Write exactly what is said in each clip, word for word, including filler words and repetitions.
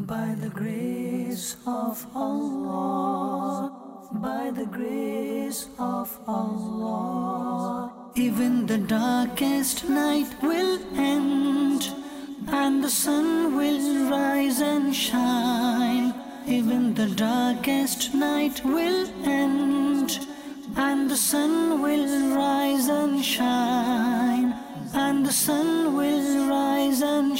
By the grace of Allah, by the grace of Allah, even the darkest night will end, and the sun will rise and shine. Even the darkest night will end, and the sun will rise and shine, and the sun will rise and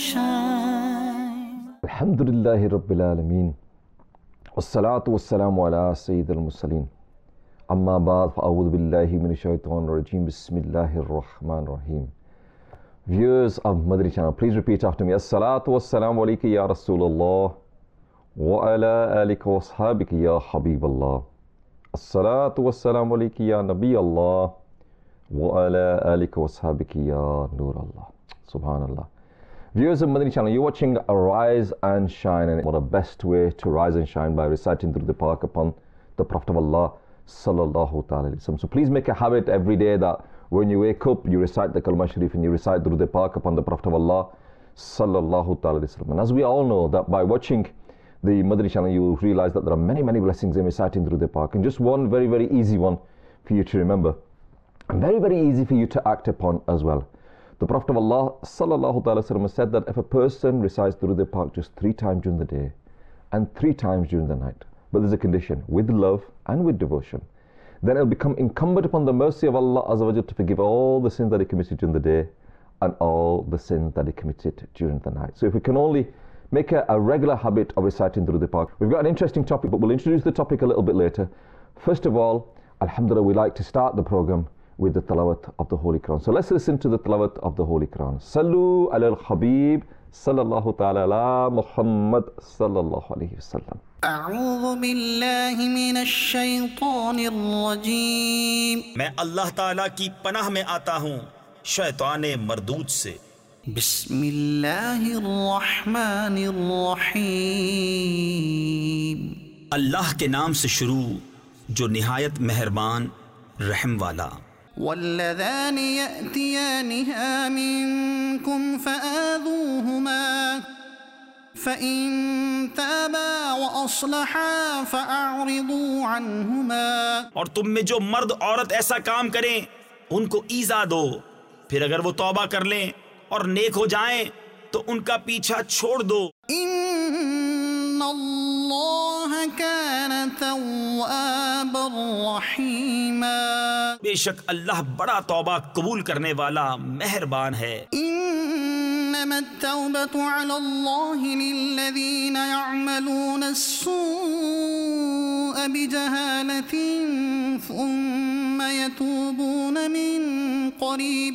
shine. Alhamdulillahi Rabbil Alameen, wassalatu wassalamu ala Sayyidil Mursaleen. Amma ba'd, fa'awudhu billahi minash shaitanir rajeem, bismillahir rahmanir rahim. Viewers of Madri channel, please repeat after me. As-salatu wassalamu alayka ya Rasulullah, wa ala alika wa ashabika ya Habiballah. As-salatu wassalamu alayka ya Nabi Allah, wa ala alika wa ashabika ya Nur Allah. Subhanallah. Viewers of Madani channel, you're watching Rise and Shine, and what a best way to rise and shine by reciting through the Park upon the Prophet of Allah sallallahu ta'ala alayhi wa sallam. So please make a habit every day that when you wake up, you recite the Kalma Sharif and you recite through the Park upon the Prophet of Allah sallallahu ta'ala alayhi wa sallam. And as we all know that by watching the Madani channel, you will realize that there are many, many blessings in reciting through the Park. And just one very, very easy one for you to remember, and very, very easy for you to act upon as well. The Prophet of Allah sallallahu ta'ala sallam said that if a person recites Durood Pak just three times during the day and three times during the night, but there's a condition, with love and with devotion, then it'll become incumbent upon the mercy of Allah Azza wa Jalla to forgive all the sins that he committed during the day and all the sins that he committed during the night. So if we can only make a, a regular habit of reciting Durood Pak. We've got an interesting topic, but we'll introduce the topic a little bit later. First of all, alhamdulillah, we like to start the program with the tilawat of the Holy Quran. So let's listen to the tilawat of the Holy Quran. Sallu ala al-Habib sallallahu ta'ala ala Muhammad sallallahu alayhi wa sallam. أعوذ بالله من الشيطان الرجيم. میں اللہ تعالیٰ کی پناہ میں آتا ہوں شیطان مردود سے. بسم اللہ الرحمن الرحیم. اللہ کے نام سے شروع جو نہایت مہربان رحم والا. واللذان يأتيانها منكم فآذوهما فإن تابا وأصلحا فأعرضوا عنهما. اور تم میں جو مرد عورت ایسا کام کریں ان کو ایذا دو، پھر اگر وہ توبہ کر لیں اور نیک ہو جائیں تو ان کا پیچھا چھوڑ دو. ان اللہ کان توابا رحیما. بے شک اللہ بڑا توبہ قبول کرنے والا مہربان ہے. انما التوبة على الله للذين يعملون السوء بجهالة ثم يتوبون من قريب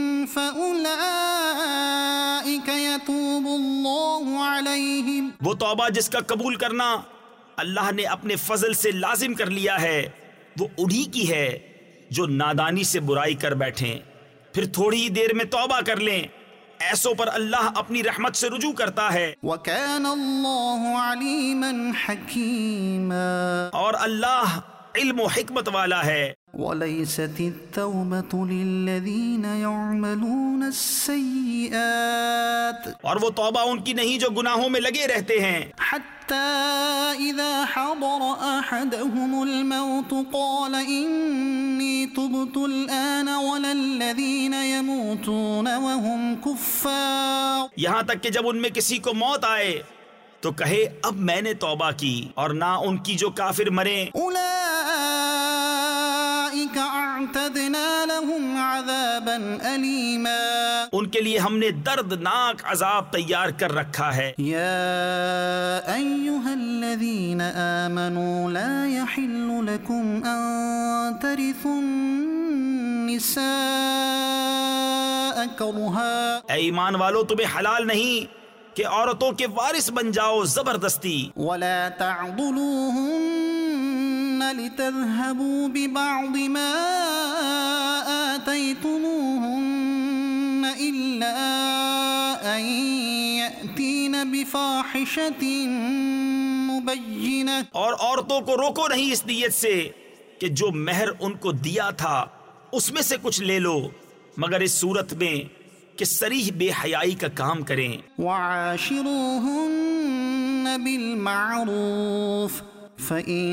فأولئك يتوب الله عليهم. وہ توبہ جس کا قبول کرنا اللہ نے اپنے فضل سے لازم کر لیا ہے وہ انہی کی ہے جو نادانی سے برائی کر بیٹھیں پھر تھوڑی ہی دیر میں توبہ کر لیں، ایسوں پر اللہ اپنی رحمت سے رجوع کرتا ہے. وَكَانَ اللَّهُ عَلِيمًا حَكِيمًا. اور اللہ علم و حکمت والا ہے. وَلَيْسَتِ التَّوْبَةُ لِلَّذِينَ يَعْمَلُونَ السَّيِّئَاتِ. اور وہ توبہ ان کی نہیں جو گناہوں میں لگے رہتے ہیں. حَتَّى إِذَا حَضَرَ أَحَدَهُمُ الْمَوْتُ قَالَ إِنِّي تُبْتُ الْآنَ وَلَا الَّذِينَ يَمُوتُونَ وَهُمْ كُفَّارٌ. یہاں تک کہ جب ان میں کسی کو موت آئے تو کہے اب میں نے توبہ کی، اور نہ ان کی جو کافر مریں. أُولَئِكَ أَعْتَدْنَا لَهُمْ عَذَابًا أَلِيمًا. ان کے لیے ہم نے دردناک عذاب تیار کر رکھا ہے. يا أيها الذين آمنوا لا يحل لكم أن ترثوا النساء كرها. اے ایمان والو، تمہیں حلال نہیں کہ عورتوں کے وارث بن جاؤ زبردستی. ولا تعضلوهن لتذهبوا ببعض ما آتيتموهن إلا أن يأتين بفاحشة مبينة. اور عورتوں کو روکو نہیں اس نیت سے کہ جو مہر ان کو دیا تھا اس میں سے کچھ لے لو، مگر اس صورت میں کہ صریح بے حیائی کا کام کریں. وعاشروهن بالمعروف فإن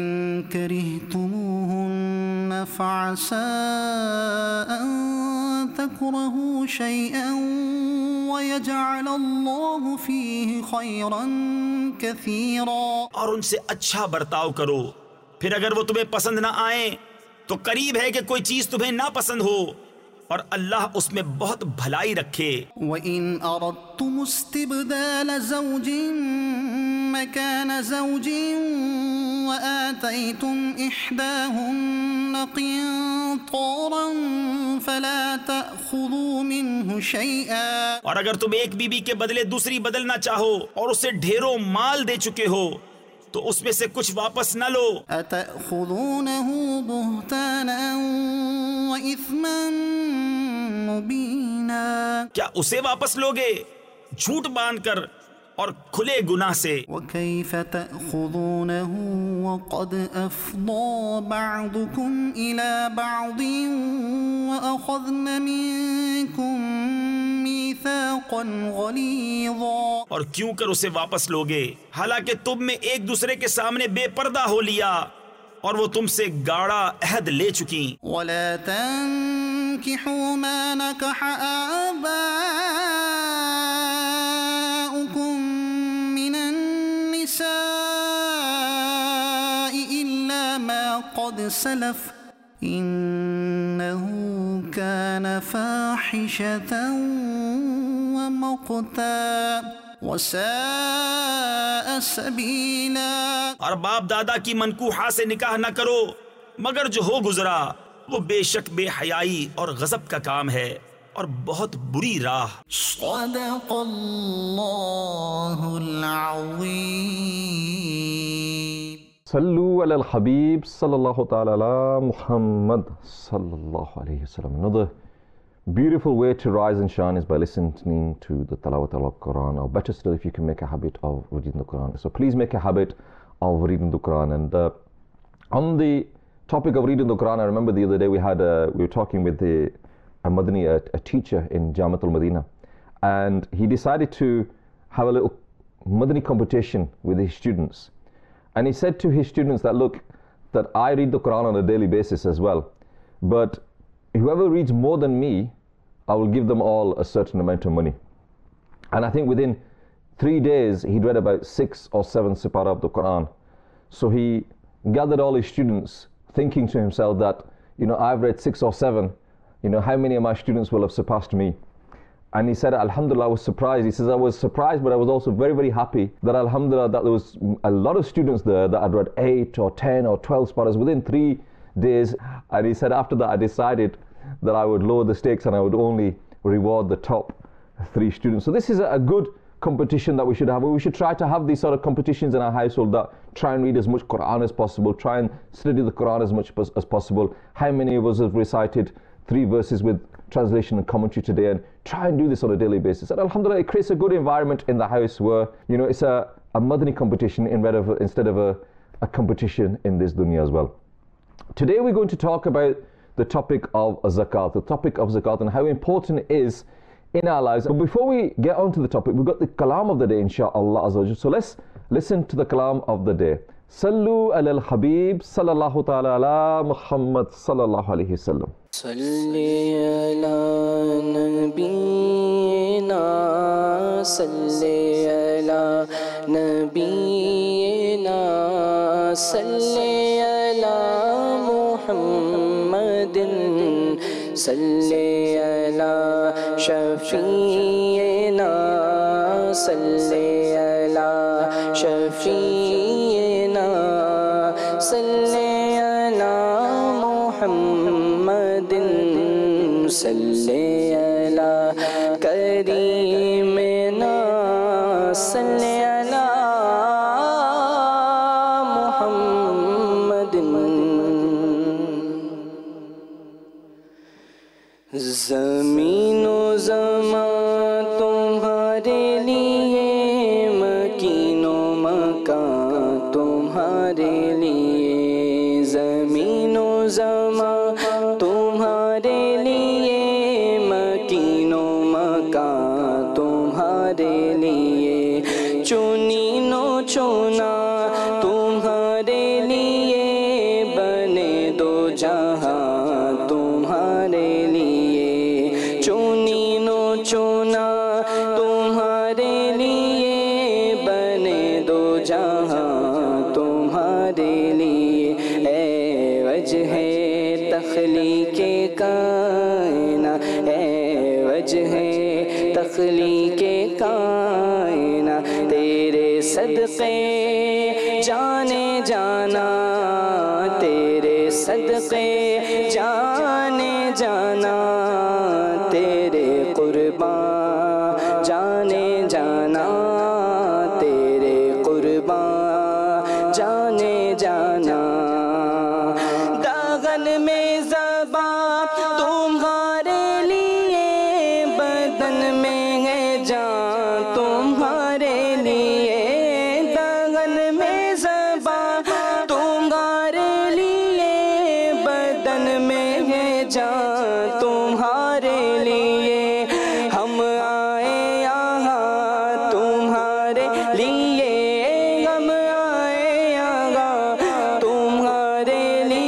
كرهتموهن فعسى أن تكرهوا شيئا ويجعل الله فيه خيرا كثيرا. اور ان سے اچھا برتاؤ کرو، پھر اگر وہ تمہیں پسند نہ آئیں تو قریب ہے کہ کوئی چیز تمہیں ناپسند ہو، اور اللہ اس میں بہت بھلائی رکھے. وَإِنْ أَرَدْتُمُ اسْتِبْدَالَ زَوْجٍ مَكَانَ زَوْجٍ وَآتَيْتُمْ إِحْدَاهُنَّ قِنطَارًا فَلَا تَأْخُذُوا مِنْهُ شَيْئًا. اور اگر تم ایک بیوی کے بدلے دوسری بدلنا چاہو اور اسے ڈھیروں مال دے چکے ہو تو اس میں سے کچھ واپس نہ لو. أَتَأْخُذُونَهُ بُهْتَانًا وَإِثْمًا مُبِينًا. کیا اسے واپس لوگے جھوٹ باندھ کر اور کھلے گناہ سے؟ وَكَيْفَ تَأْخُذُونَهُ وَقَدْ أَفْضَى بَعْضُكُمْ إِلَى بَعْضٍ وَأَخَذْنَ مِنكُم مِيثَاقًا غَلِيظًا. اور کیوں کر اسے واپس لوگے حالانکہ تم میں ایک دوسرے کے سامنے بے پردہ ہو لیا اور وہ تم سے گاڑا عہد لے چکی. وَلَا تَنكِحُوا مَا نَكَحَ آبَاؤُكُم مِّنَ النِّسَاءِ إِلَّا مَا قَدْ سَلَفَ إِنَّهُ كَانَ فَاحِشَةً وَمَقْتًا وَسَاءَ سَبِيلًا. اور باپ دادا کی منکوحہ سے نکاح نہ کرو مگر جو ہو گزرا، وہ بے شک بے حیائی اور غضب کا کام ہے اور بہت بری راہ. صدق اللہ العظیم. صلو علی الحبیب صلی اللہ تعالی علی Muhammad sallallahu alayhi wasallam. Another beautiful way to rise and shine is by listening to the Tilawat al-Quran, or better still if you can make a habit of reading the Quran. So please make a habit of reading the Quran. And uh, on the topic of reading the Quran, I remember the other day we had uh, we were talking with the, a Madani, a, a teacher in Jamiat al-Madina, and he decided to have a little Madani competition with his students. And he said to his students that, look, that I read the Quran on a daily basis as well, but whoever reads more than me, I will give them all a certain amount of money. And I think within three days, he'd read about six or seven separah of the Quran. So he gathered all his students, thinking to himself that, you know, I've read six or seven, you know, how many of my students will have surpassed me? And he said, Alhamdulillah, I was surprised. He says, I was surprised, but I was also very, very happy that, Alhamdulillah, that there was a lot of students there that had read eight or ten or twelve separahs within three days. And he said, after that, I decided that I would lower the stakes and I would only reward the top three students. So this is a good competition that we should have. We should try to have these sort of competitions in our household, that try and read as much Quran as possible, try and study the Quran as much as possible. How many of us have recited three verses with translation and commentary today? And try and do this on a daily basis. And Alhamdulillah, it creates a good environment in the house where, you know, it's a, a Madani competition instead of a, a competition in this dunya as well. Today we're going to talk about the topic of zakat, the topic of zakat and how important it is in our lives. But before we get on to the topic, we've got the kalam of the day, inshaAllah Azza wa Jal. So let's listen to the kalam of the day. Sallu ala al-Habib sallallahu ta'ala ala Muhammad sallallahu alayhi wa sallam. Salli ala nabiyina, salli ala nabiyina, salli ala Muhammadin, salli ala shafi'ina, salli ala shafi'ina, salli ala Muhammadin, salli ala karimina, salli ala Muhammadin. زمین و زمان تمہارے لیے، مکین و مکان تمہارے لیے، زمین و زمان تمہارے لیے، مکین و مکان تمہارے لیے، چنی نو چونا تمہارے لیے بنے دو جہاں تمہارے لیے چونی نو چونا تمہارے لیے بنے دو جہاں تمہارے لیے اے وجہ تخلیق کائنات اے وجہ تخلیق کائنات تیرے صدقے جانے جانا تیرے صدقے جانے جانا تیرے قربان جانے جانا تیرے قربان جانے جانا داغن میں زباں تمہارے لیے بدن میں ہے جان تمہارے لیے داغن میں زباں تمہارے لیے بدن میں ہے جان تمہارے لیے ہم آئے یہاں تمہارے لیے ہم آئے یہاں تمہارے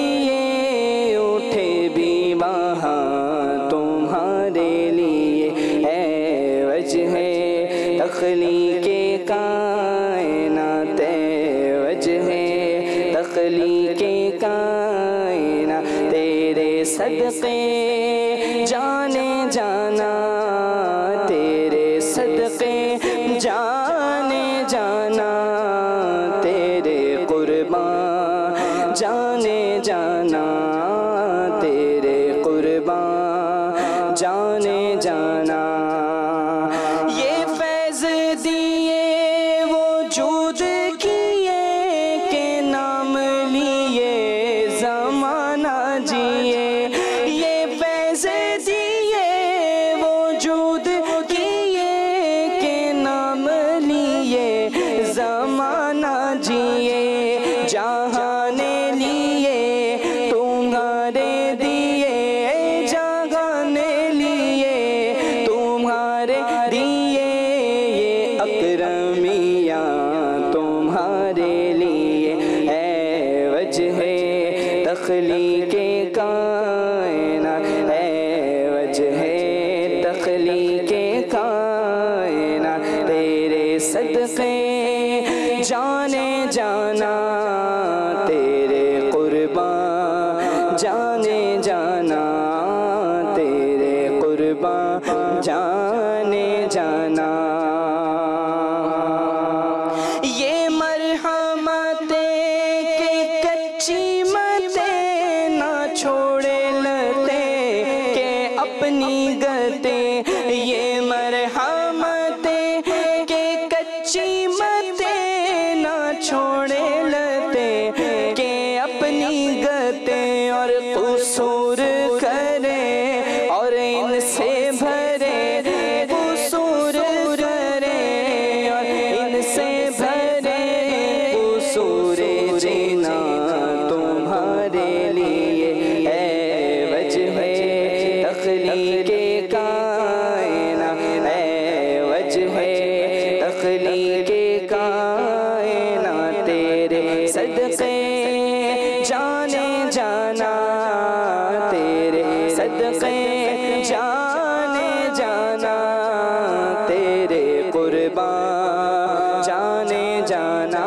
لیے اٹھے بھی وہاں تمہارے لیے اے وجہ تخلیق کائنات اے وجہ تخلیق کائنات تیرے صدقے جانے جانا تیرے صدقے جانے جانا تیرے قربان جانے جانا تیرے قربان جانے جانا یہ فیض دیے وجود کیے کہ نام لیے زمانہ جیے یہ فیض دیے وجود کیے کہ نام لیے زمانہ جیے جہانے لیے تمہارے دیے جہانے لیے تمہارے دیے یہ اکرمیاں تمہارے لیے اے وجہ تخلیق کائنات اے وجہ تخلیق کائنات تیرے صدقے جانے جانا تیرے قربان جانے جانا تیرے قربان جانے جانا یہ مرحمتیں کہ کچی متیں نہ چھوڑے لتے کہ اپنی گتیں یہ مرحمتیں کہ کچی متیں نہ چھوڑے لتے کہ اپنی گتیں اور قصور کرے اور ان سے بھرے قصور کرے اور ان سے بھرے قصور جینا تمہارے لیے اے وجہ تخلیق کائنات اے وجہ تخلیق کائنات تیرے صدقے جانے جانا تیرے صدقے جانے جانا تیرے قربان جانے جانا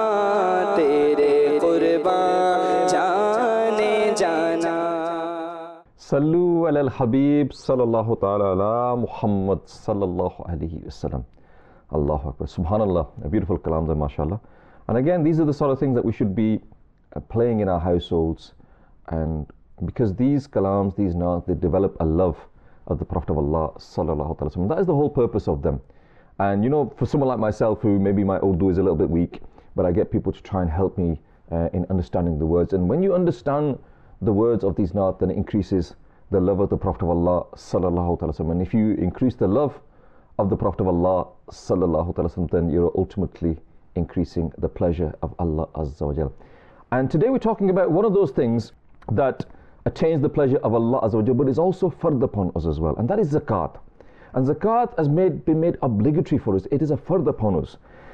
تیرے قربان جانے جانا صلو علی الحبیب صلی اللہ تعالی علی محمد صلی اللہ علیہ وسلم. Allahu Akbar. Subhanallah, a beautiful kalam there, mashallah. And again, these are the sort of things that we should be uh, playing in our households, and because these kalams, these naat, they develop a love of the Prophet of Allah sallallahu alaihi wasallam. That is the whole purpose of them. And you know, for someone like myself who maybe my Urdu is a little bit weak, but I get people to try and help me uh, in understanding the words. And when you understand the words of these naat, then it increases the love of the Prophet of Allah sallallahu alaihi wasallam. And if you increase the love of the Prophet of Allah sallallahu alaihi wasallam, then you're ultimately increasing the pleasure of Allah Azza wa Jal. And today we're talking about one of those things that attains the pleasure of Allah Azza wa Jal, but is also fard upon us as well, and that is zakat. And zakat has made, been made obligatory for us. It is a fard upon us.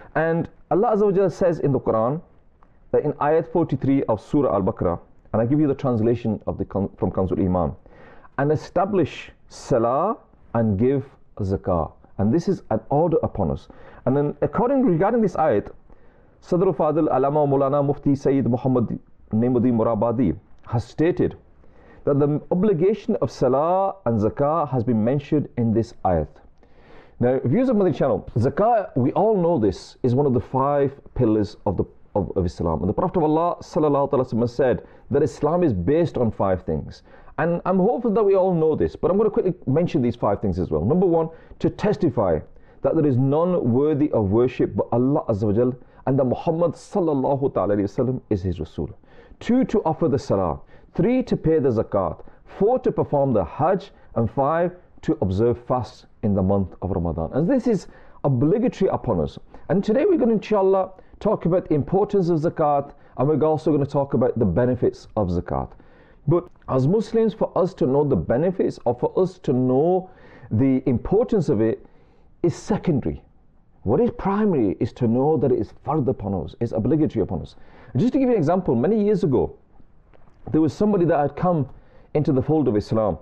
And Allah Azza wa Jalla says in the Quran that in ayat forty-three of Surah Al-Baqarah, and I give you the translation of the from Kanzul Iman, and establish salah and give zakah. And this is an order upon us. And then according regarding this ayat, Sadr Fadil Alama Maulana Mufti Sayyid Muhammad Naemuddin Murabadi has stated that the obligation of salah and zakah has been mentioned in this ayat. Now, viewers of Madani channel, zakah, we all know this, is one of the five pillars of the of, of Islam. And the Prophet of Allah sallallahu alaihi wasallam said that Islam is based on five things. And I'm hopeful that we all know this, but I'm going to quickly mention these five things as well. Number one, to testify that there is none worthy of worship but Allah Azza wa Jal, and that Muhammad sallallahu alaihi wasallam is his Rasul. Two, to offer the salah. Three, to pay the zakat. Four, to perform the hajj. And five, to observe fast in the month of Ramadan. And this is obligatory upon us. And today we're going to, inshallah, talk about the importance of zakat, and we're also going to talk about the benefits of zakat. But as Muslims, for us to know the benefits, or for us to know the importance of it, is secondary. What is primary is to know that it is fard upon us, it's obligatory upon us. And just to give you an example, many years ago, there was somebody that had come into the fold of Islam,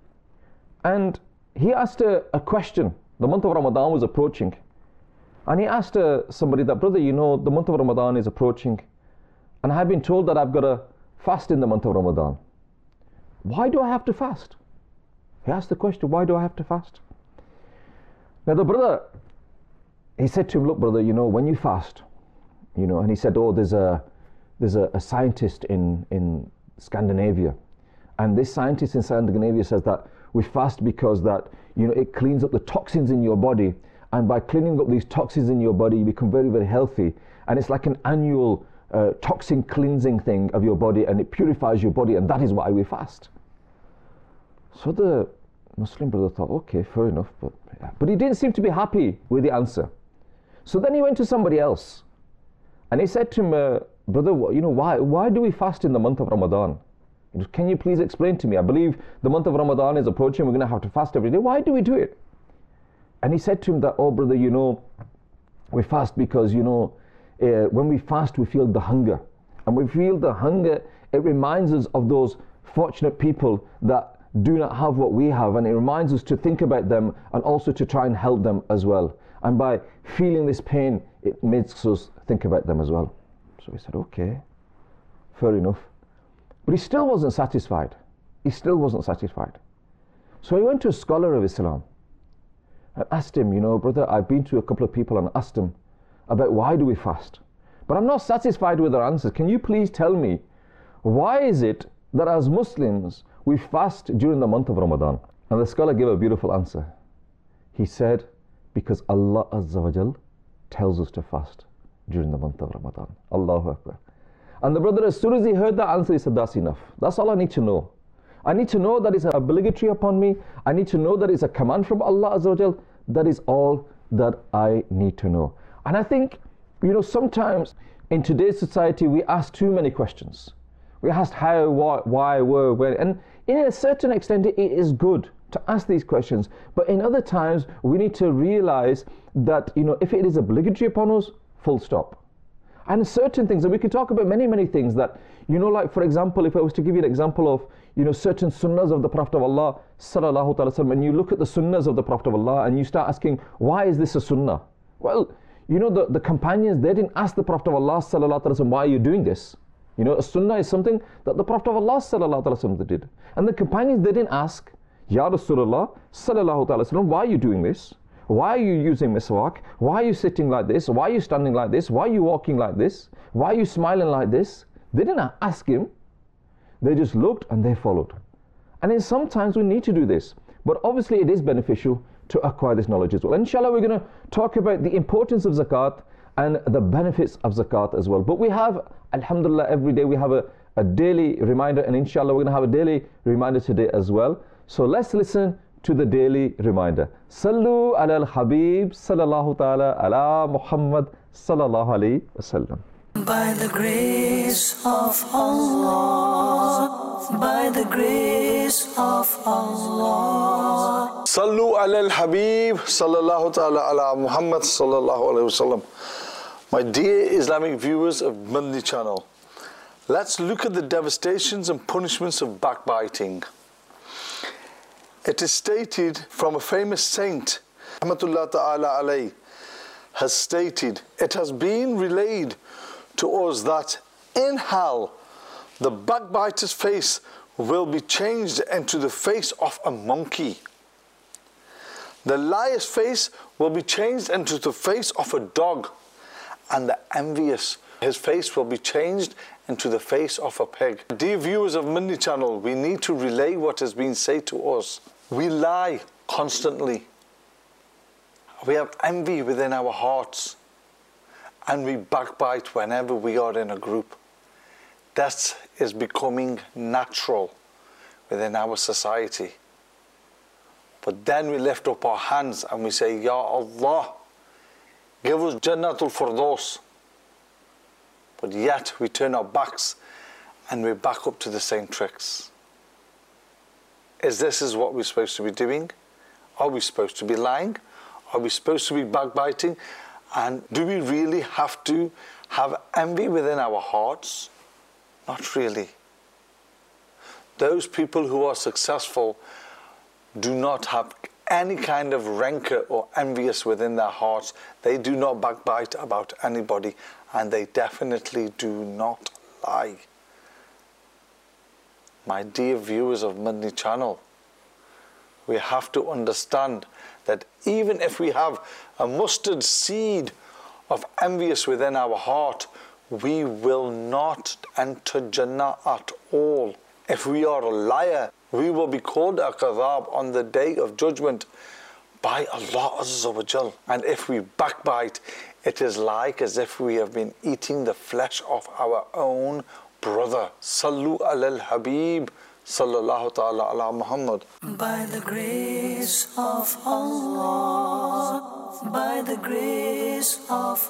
and he asked a, a question. The month of Ramadan was approaching, and he asked uh, somebody that, brother, you know, the month of Ramadan is approaching, and I've been told that I've got to fast in the month of Ramadan. Why do I have to fast? He asked the question, why do I have to fast? Now the brother, he said to him, look brother, you know, when you fast, you know, and he said, oh, there's a there's a, a scientist in, in Scandinavia, and this scientist in Scandinavia says that we fast because that, you know, it cleans up the toxins in your body, and by cleaning up these toxins in your body, you become very, very healthy, and it's like an annual uh, toxin cleansing thing of your body, and it purifies your body, and that is why we fast. So the Muslim brother thought, okay, fair enough, but yeah. But he didn't seem to be happy with the answer. So then he went to somebody else, and he said to him, uh, brother, you know, why why do we fast in the month of Ramadan? Can you please explain to me? I believe the month of Ramadan is approaching, we're going to have to fast every day. Why do we do it? And he said to him that, oh brother, you know, we fast because, you know, uh, when we fast we feel the hunger. And we feel the hunger, it reminds us of those fortunate people that do not have what we have, and it reminds us to think about them and also to try and help them as well. And by feeling this pain, it makes us think about them as well. So he said, okay, fair enough. But he still wasn't satisfied. He still wasn't satisfied. So he went to a scholar of Islam and asked him, you know, brother, I've been to a couple of people and asked them about why do we fast, but I'm not satisfied with their answers. Can you please tell me, why is it that as Muslims we fast during the month of Ramadan? And the scholar gave a beautiful answer. He said, because Allah Azza wa Jal tells us to fast during the month of Ramadan. Allahu Akbar. And the brother, as soon as he heard that answer, he said, that's enough. That's all I need to know. I need to know that it's obligatory upon me. I need to know that it's a command from Allah Azza wa Jal. That is all that I need to know. And I think, you know, sometimes in today's society, we ask too many questions. We asked how, what, why, where, when. And in a certain extent, it is good to ask these questions. But in other times, we need to realize that, you know, if it is obligatory upon us, full stop. And certain things, and we can talk about many, many things that, you know, like for example, if I was to give you an example of, you know, certain sunnahs of the Prophet of Allah, sallallahu alaihi wasallam, and you look at the sunnahs of the Prophet of Allah and you start asking, why is this a sunnah? Well, you know, the, the companions, they didn't ask the Prophet of Allah, sallallahu alaihi wasallam, why are you doing this? You know, a sunnah is something that the Prophet of Allah, sallallahu alaihi wasallam, did. And the companions, they didn't ask, Ya Rasulullah, sallallahu alaihi wasallam, why are you doing this? Why are you using miswak? Why are you sitting like this? Why are you standing like this? Why are you walking like this? Why are you smiling like this? They didn't ask him. They just looked and they followed. And then sometimes we need to do this. But obviously it is beneficial to acquire this knowledge as well. And inshallah, we're going to talk about the importance of zakat and the benefits of zakat as well. But we have, alhamdulillah, every day we have a, a daily reminder. And inshallah, we're going to have a daily reminder today as well. So let's listen to the daily reminder. Sallu ala al-Habib sallallahu ta'ala ala Muhammad sallallahu alayhi wasallam. By the grace of Allah, by the grace of Allah. Sallu ala al-Habib sallallahu ta'ala ala Muhammad sallallahu alayhi wasallam. My dear Islamic viewers of Madani channel, let's look at the devastations and punishments of backbiting. It is stated from a famous saint, Rahmatullah Ta'ala alayh, has stated, it has been relayed to us that in hell, the backbiter's face will be changed into the face of a monkey. The liar's face will be changed into the face of a dog. And the envious, his face will be changed into the face of a pig. Dear viewers of Madani channel, we need to relay what has been said to us. We lie constantly. We have envy within our hearts. And we backbite whenever we are in a group. That is becoming natural within our society. But then we lift up our hands and we say, Ya Allah, give us Jannatul Firdaus. But yet we turn our backs and we back up to the same tricks. Is this is what we're supposed to be doing? Are we supposed to be lying? Are we supposed to be backbiting? And do we really have to have envy within our hearts? Not really. Those people who are successful do not have any kind of rancor or envious within their hearts. They do not backbite about anybody, and they definitely do not lie. My dear viewers of Madani channel, we have to understand that even if we have a mustard seed of envious within our heart, we will not enter Jannah at all. If we are a liar, we will be called a kadhab on the day of judgment by Allah Azza wa Jal. And if we backbite, it is like as if we have been eating the flesh of our own brother. Sallu alal Habib, sallallahu ta'ala ala Muhammad. By the grace of Allah, by the grace of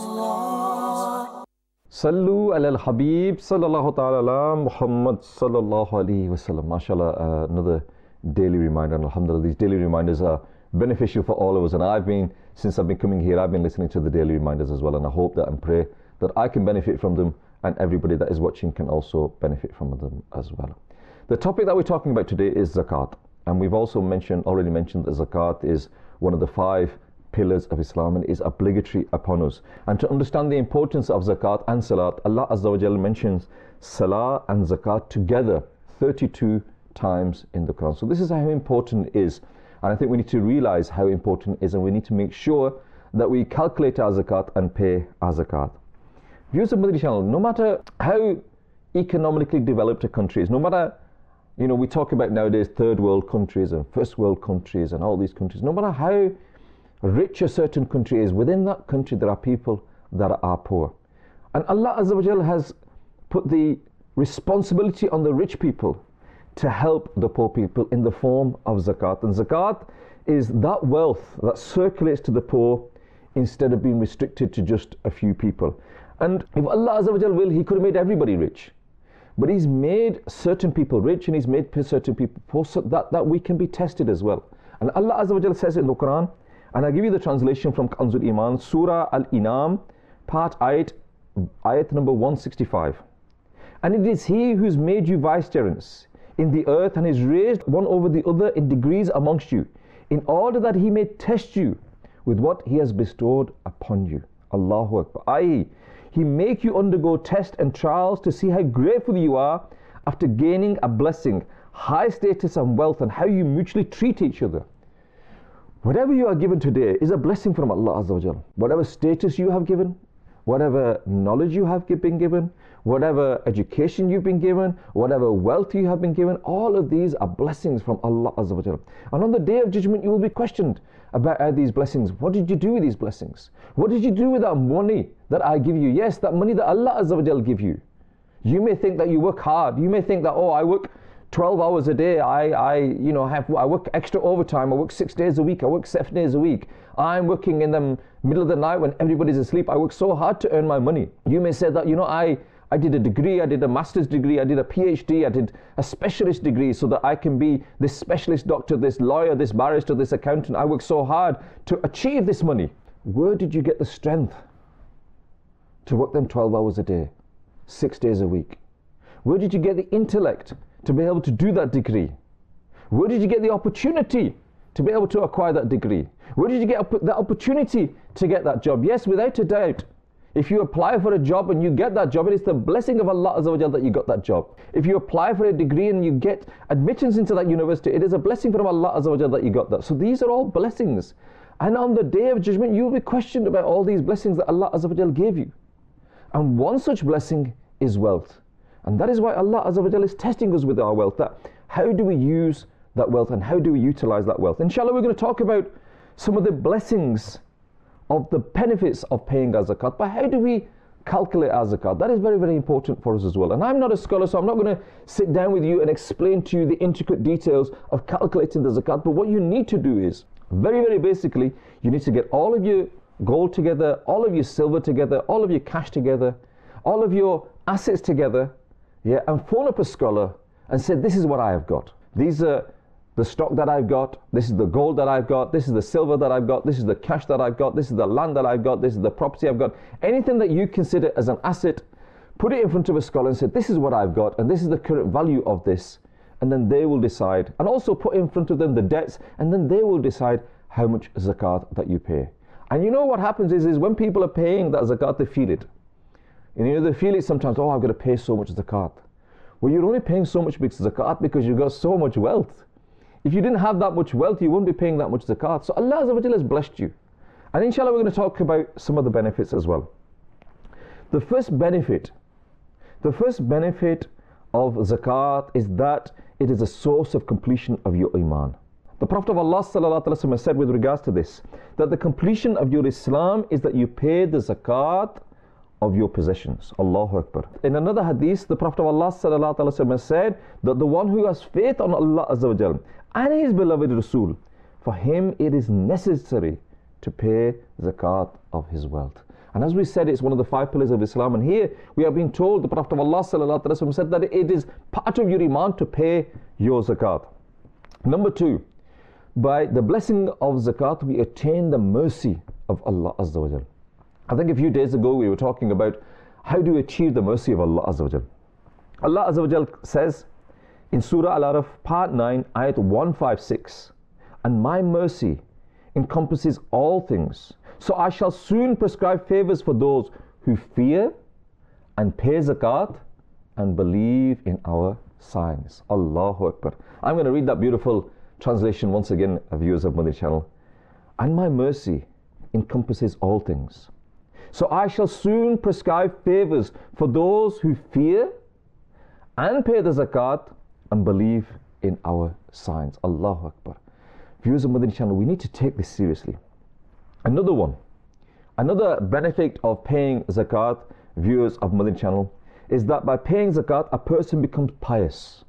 Allah. Sallu ala al-Habib, sallallahu ta'ala ala Muhammad, sallallahu alayhi wa sallam. MashaAllah, uh, another daily reminder, and alhamdulillah, these daily reminders are beneficial for all of us. And I've been, since I've been coming here, I've been listening to the daily reminders as well, and I hope that and pray that I can benefit from them, and everybody that is watching can also benefit from them as well. The topic that we're talking about today is zakat, and we've also mentioned, already mentioned that zakat is one of the five pillars of Islam and is obligatory upon us. And to understand the importance of zakat and salat, Allah Azza wa Jalla mentions salah and zakat together thirty-two times in the Quran. So this is how important it is, and I think we need to realize how important it is, and we need to make sure that we calculate our zakat and pay our zakat. Viewers of Madani channel, no matter how economically developed a country is, no matter, you know, we talk about nowadays third world countries and first world countries and all these countries, no matter how rich a certain country is, within that country there are people that are poor. And Allah Azza wa Jalla has put the responsibility on the rich people to help the poor people in the form of zakat. And zakat is that wealth that circulates to the poor instead of being restricted to just a few people. And if Allah Azza wa Jalla will, He could have made everybody rich. But He's made certain people rich and He's made certain people poor, so that, that we can be tested as well. And Allah Azza wa Jalla says in the Quran, and I'll give you the translation from Kanzul Iman, Surah Al-Inam, part ayat, ayat number one sixty-five. And it is He who's made you vicegerents in the earth and has raised one over the other in degrees amongst you, in order that He may test you with what He has bestowed upon you. Allahu Akbar. that is, He make you undergo tests and trials to see how grateful you are after gaining a blessing, high status and wealth, and how you mutually treat each other. Whatever you are given today is a blessing from Allah Azza wa Jalla. Whatever status you have given, whatever knowledge you have been given, whatever education you've been given, whatever wealth you have been given, all of these are blessings from Allah Azza wa Jalla. And on the day of judgment you will be questioned about uh, these blessings. What did you do with these blessings? What did you do with that money that I give you? Yes, that money that Allah Azza wa Jalla give you. You may think that you work hard. You may think that, oh, I work twelve hours a day, I, I, you know, have, I work extra overtime, I work six days a week, I work seven days a week. I'm working in the middle of the night when everybody's asleep. I work so hard to earn my money. You may say that, you know, I, I did a degree, I did a master's degree, I did a PhD, I did a specialist degree so that I can be this specialist doctor, this lawyer, this barrister, this accountant. I work so hard to achieve this money. Where did you get the strength to work them twelve hours a day, six days a week? Where did you get the intellect to be able to do that degree? Where did you get the opportunity to be able to acquire that degree? Where did you get the opportunity to get that job? Yes, without a doubt, if you apply for a job and you get that job, it is the blessing of Allah Azza wa Jal that you got that job. If you apply for a degree and you get admittance into that university, it is a blessing from Allah Azza wa Jal that you got that. So these are all blessings. And on the day of judgment, you will be questioned about all these blessings that Allah Azza wa Jal gave you. And one such blessing is wealth. And that is why Allah Azza wa Jal is testing us with our wealth. That how do we use that wealth and how do we utilize that wealth? Inshallah, we're going to talk about some of the blessings of the benefits of paying our zakat. But how do we calculate our zakat? That is very, very important for us as well. And I'm not a scholar, so I'm not going to sit down with you and explain to you the intricate details of calculating the zakat. But what you need to do is, very, very basically, you need to get all of your gold together, all of your silver together, all of your cash together, all of your assets together, yeah, and phone up a scholar and say, this is what I have got. These are the stock that I've got, this is the gold that I've got, this is the silver that I've got, this is the cash that I've got, this is the land that I've got, this is the property I've got. Anything that you consider as an asset, put it in front of a scholar and say, this is what I've got and this is the current value of this. And then they will decide, and also put in front of them the debts, and then they will decide how much zakat that you pay. And you know what happens is, is when people are paying that zakat, they feel it. And you know, they feel it sometimes, oh, I've got to pay so much zakat. Well, you're only paying so much zakat because you've got so much wealth. If you didn't have that much wealth, you wouldn't be paying that much zakat. So Allah Azza wa Jalla has blessed you. And inshallah, we're going to talk about some of the benefits as well. The first benefit, the first benefit of zakat is that it is a source of completion of your iman. The Prophet of Allah Sallallahu Alaihi Wasallam said with regards to this, that the completion of your Islam is that you pay the zakat of your possessions. Allahu Akbar. In another hadith, the Prophet of Allah Sallallahu Alaihi Wasallam said that the one who has faith on Allah Azza wa Jal and his beloved Rasul, for him it is necessary to pay zakat of his wealth. And as we said, it's one of the five pillars of Islam. And here we are being told, the Prophet of Allah Sallallahu Alaihi Wasallam said that it is part of your iman to pay your zakat. Number two, by the blessing of zakat, we attain the mercy of Allah Azza wa Jal. I think a few days ago we were talking about how do we achieve the mercy of Allah Azza wa Jal. Allah Azza wa Jal says in Surah Al-Araf, part nine, ayat one fifty-six, and my mercy encompasses all things. So I shall soon prescribe favors for those who fear and pay zakat and believe in our signs. Allahu Akbar. I'm going to read that beautiful translation once again, viewers of Madani Channel. And my mercy encompasses all things. So I shall soon prescribe favors for those who fear and pay the zakat and believe in our signs. Allahu Akbar. Viewers of Madani Channel, we need to take this seriously. Another one, another benefit of paying zakat, viewers of Madani Channel, is that by paying zakat, a person becomes pious.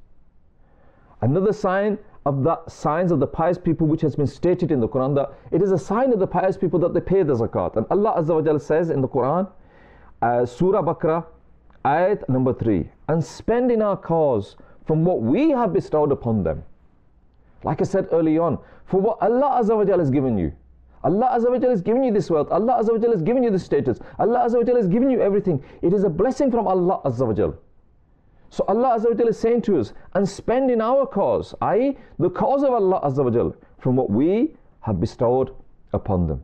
Another sign of the signs of the pious people, which has been stated in the Quran, that it is a sign of the pious people that they pay the zakat. And Allah Azza wa Jalla says in the Quran, uh, Surah Baqarah, ayat number three, and spend in our cause from what we have bestowed upon them. Like I said early on, for what Allah Azza wa Jalla has given you. Allah Azza wa Jalla has given you this wealth. Allah Azza wa Jalla has given you this status. Allah Azza wa Jalla has given you everything. It is a blessing from Allah Azza wa Jalla. So Allah Azza wa Jalla is saying to us, and spend in our cause, that is the cause of Allah Azza wa Jalla, from what we have bestowed upon them.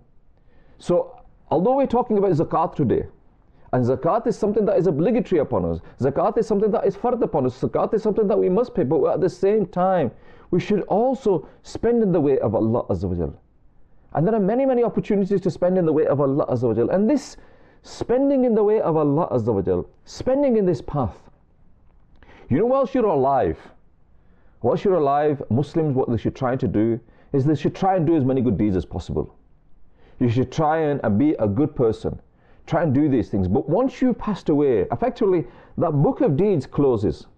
So although we're talking about zakat today, and zakat is something that is obligatory upon us, zakat is something that is fard upon us, zakat is something that we must pay, but at the same time, we should also spend in the way of Allah Azza wa Jalla. And there are many, many opportunities to spend in the way of Allah Azza wa Jalla. And this spending in the way of Allah Azza wa Jalla, spending in this path, you know, whilst you're alive, whilst you're alive, Muslims, what they should try to do is they should try and do as many good deeds as possible. You should try and, and be a good person. Try and do these things. But once you've passed away, effectively, that book of deeds closes.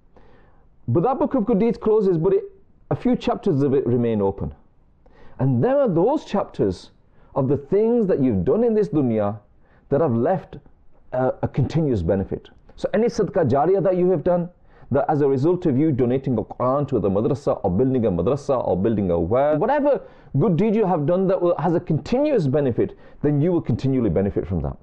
But that book of good deeds closes, but it, a few chapters of it remain open. And there are those chapters of the things that you've done in this dunya that have left a, a continuous benefit. So any sadaqah jariyah that you have done, that as a result of you donating a Quran to the madrasa, or building a madrasa, or building a well, whatever good deed you have done that will, has a continuous benefit, then you will continually benefit from that.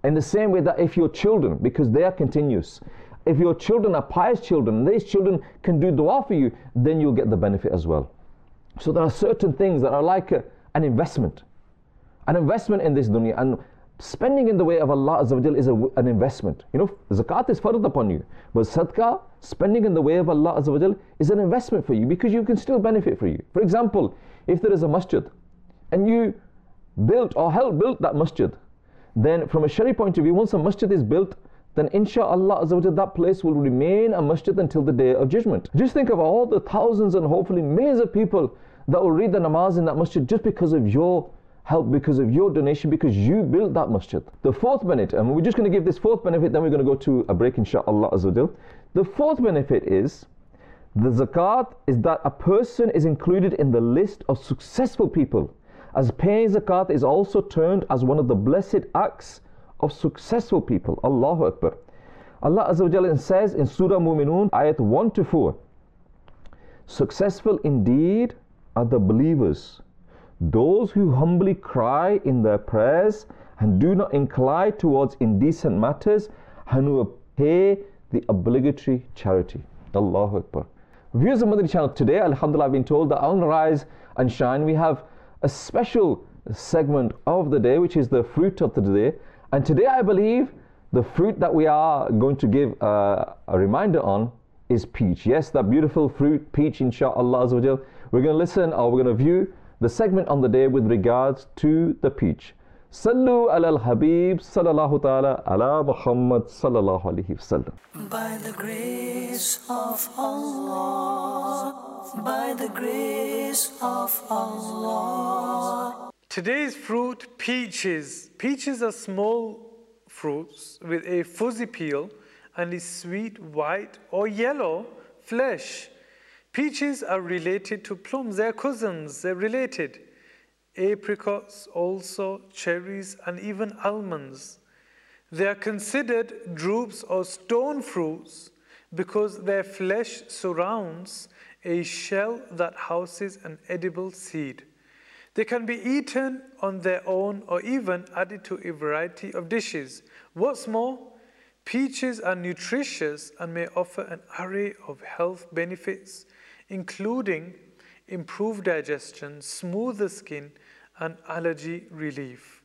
In the same way that if your children, because they are continuous, if your children are pious children, and these children can do dua for you, then you'll get the benefit as well. So there are certain things that are like a, an investment. An investment in this dunya. And spending in the way of Allah Azza wa Jal is a, an investment. You know, zakat is fard upon you. But sadaqah, spending in the way of Allah Azza wa Jal, is an investment for you because you can still benefit for you. For example, if there is a masjid and you built or helped build that masjid, then from a Shari point of view, once a masjid is built, then inshaAllah Azza wa Jal, that place will remain a masjid until the day of judgment. Just think of all the thousands and hopefully millions of people that will read the namaz in that masjid just because of your help, because of your donation, because you built that masjid. The fourth benefit, and we're just going to give this fourth benefit, then we're going to go to a break inshaAllah Azza wa Jal. The fourth benefit is, the zakat is that a person is included in the list of successful people, as paying zakat is also termed as one of the blessed acts of successful people. Allahu Akbar. Allah Azza wa Jalla says in Surah Mu'minun, ayat one to four, successful indeed are the believers, those who humbly cry in their prayers and do not incline towards indecent matters and who pay the obligatory charity. Allahu Akbar. Viewers of Madani Channel, today, alhamdulillah, I've been told that on Rise and Shine we have a special segment of the day, which is the fruit of the day. And today I believe the fruit that we are going to give uh, a reminder on is peach. Yes, that beautiful fruit, peach, inshaAllah Azza wa Jal. We're going to listen, or we're going to view the segment on the day with regards to the peach. Sallu ala al-Habib sallallahu ta'ala ala Muhammad sallallahu alayhi wasallam. By the grace of Allah, by the grace of Allah. Today's fruit, peaches. Peaches are small fruits with a fuzzy peel and a sweet white or yellow flesh. Peaches are related to plums. They're cousins, they're related. Apricots, also cherries, and even almonds. They are considered drupes or stone fruits because their flesh surrounds a shell that houses an edible seed. They can be eaten on their own or even added to a variety of dishes. What's more, peaches are nutritious and may offer an array of health benefits, including improved digestion, smoother skin, and allergy relief.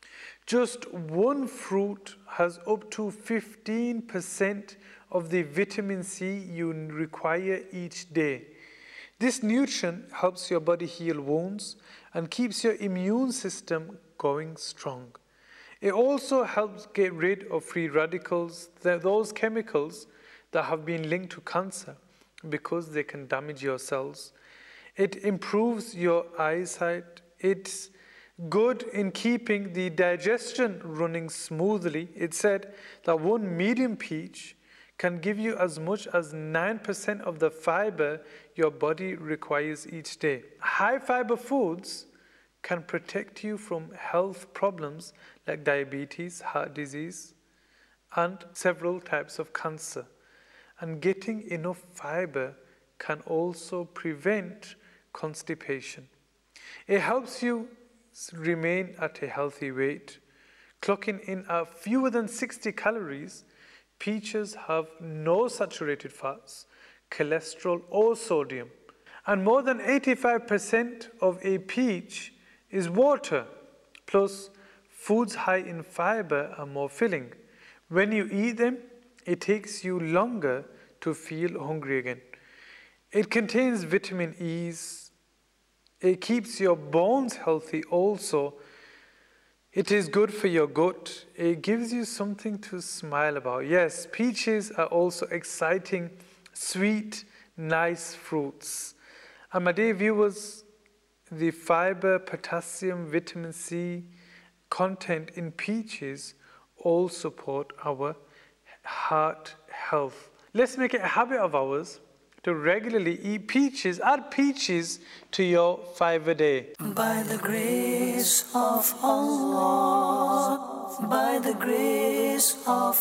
Just one fruit has up to fifteen percent of the vitamin C you require each day. This nutrient helps your body heal wounds and keeps your immune system going strong. It also helps get rid of free radicals, those chemicals that have been linked to cancer because they can damage your cells. It improves your eyesight. It's good in keeping the digestion running smoothly. It said that one medium peach can give you as much as nine percent of the fiber your body requires each day. High fiber foods can protect you from health problems like diabetes, heart disease, and several types of cancer. And getting enough fiber can also prevent constipation. It helps you remain at a healthy weight. Clocking in at fewer than sixty calories, peaches have no saturated fats, cholesterol, or sodium. And more than eighty-five percent of a peach is water. Plus, foods high in fiber are more filling. When you eat them, it takes you longer to feel hungry again. It contains vitamin E's. It keeps your bones healthy also. It is good for your gut. It gives you something to smile about. Yes, peaches are also exciting, sweet, nice fruits. And my dear viewers, the fiber, potassium, vitamin C content in peaches all support our heart health. Let's make it a habit of ours to regularly eat peaches. Add peaches to your five a day. By the grace of Allah, by the grace of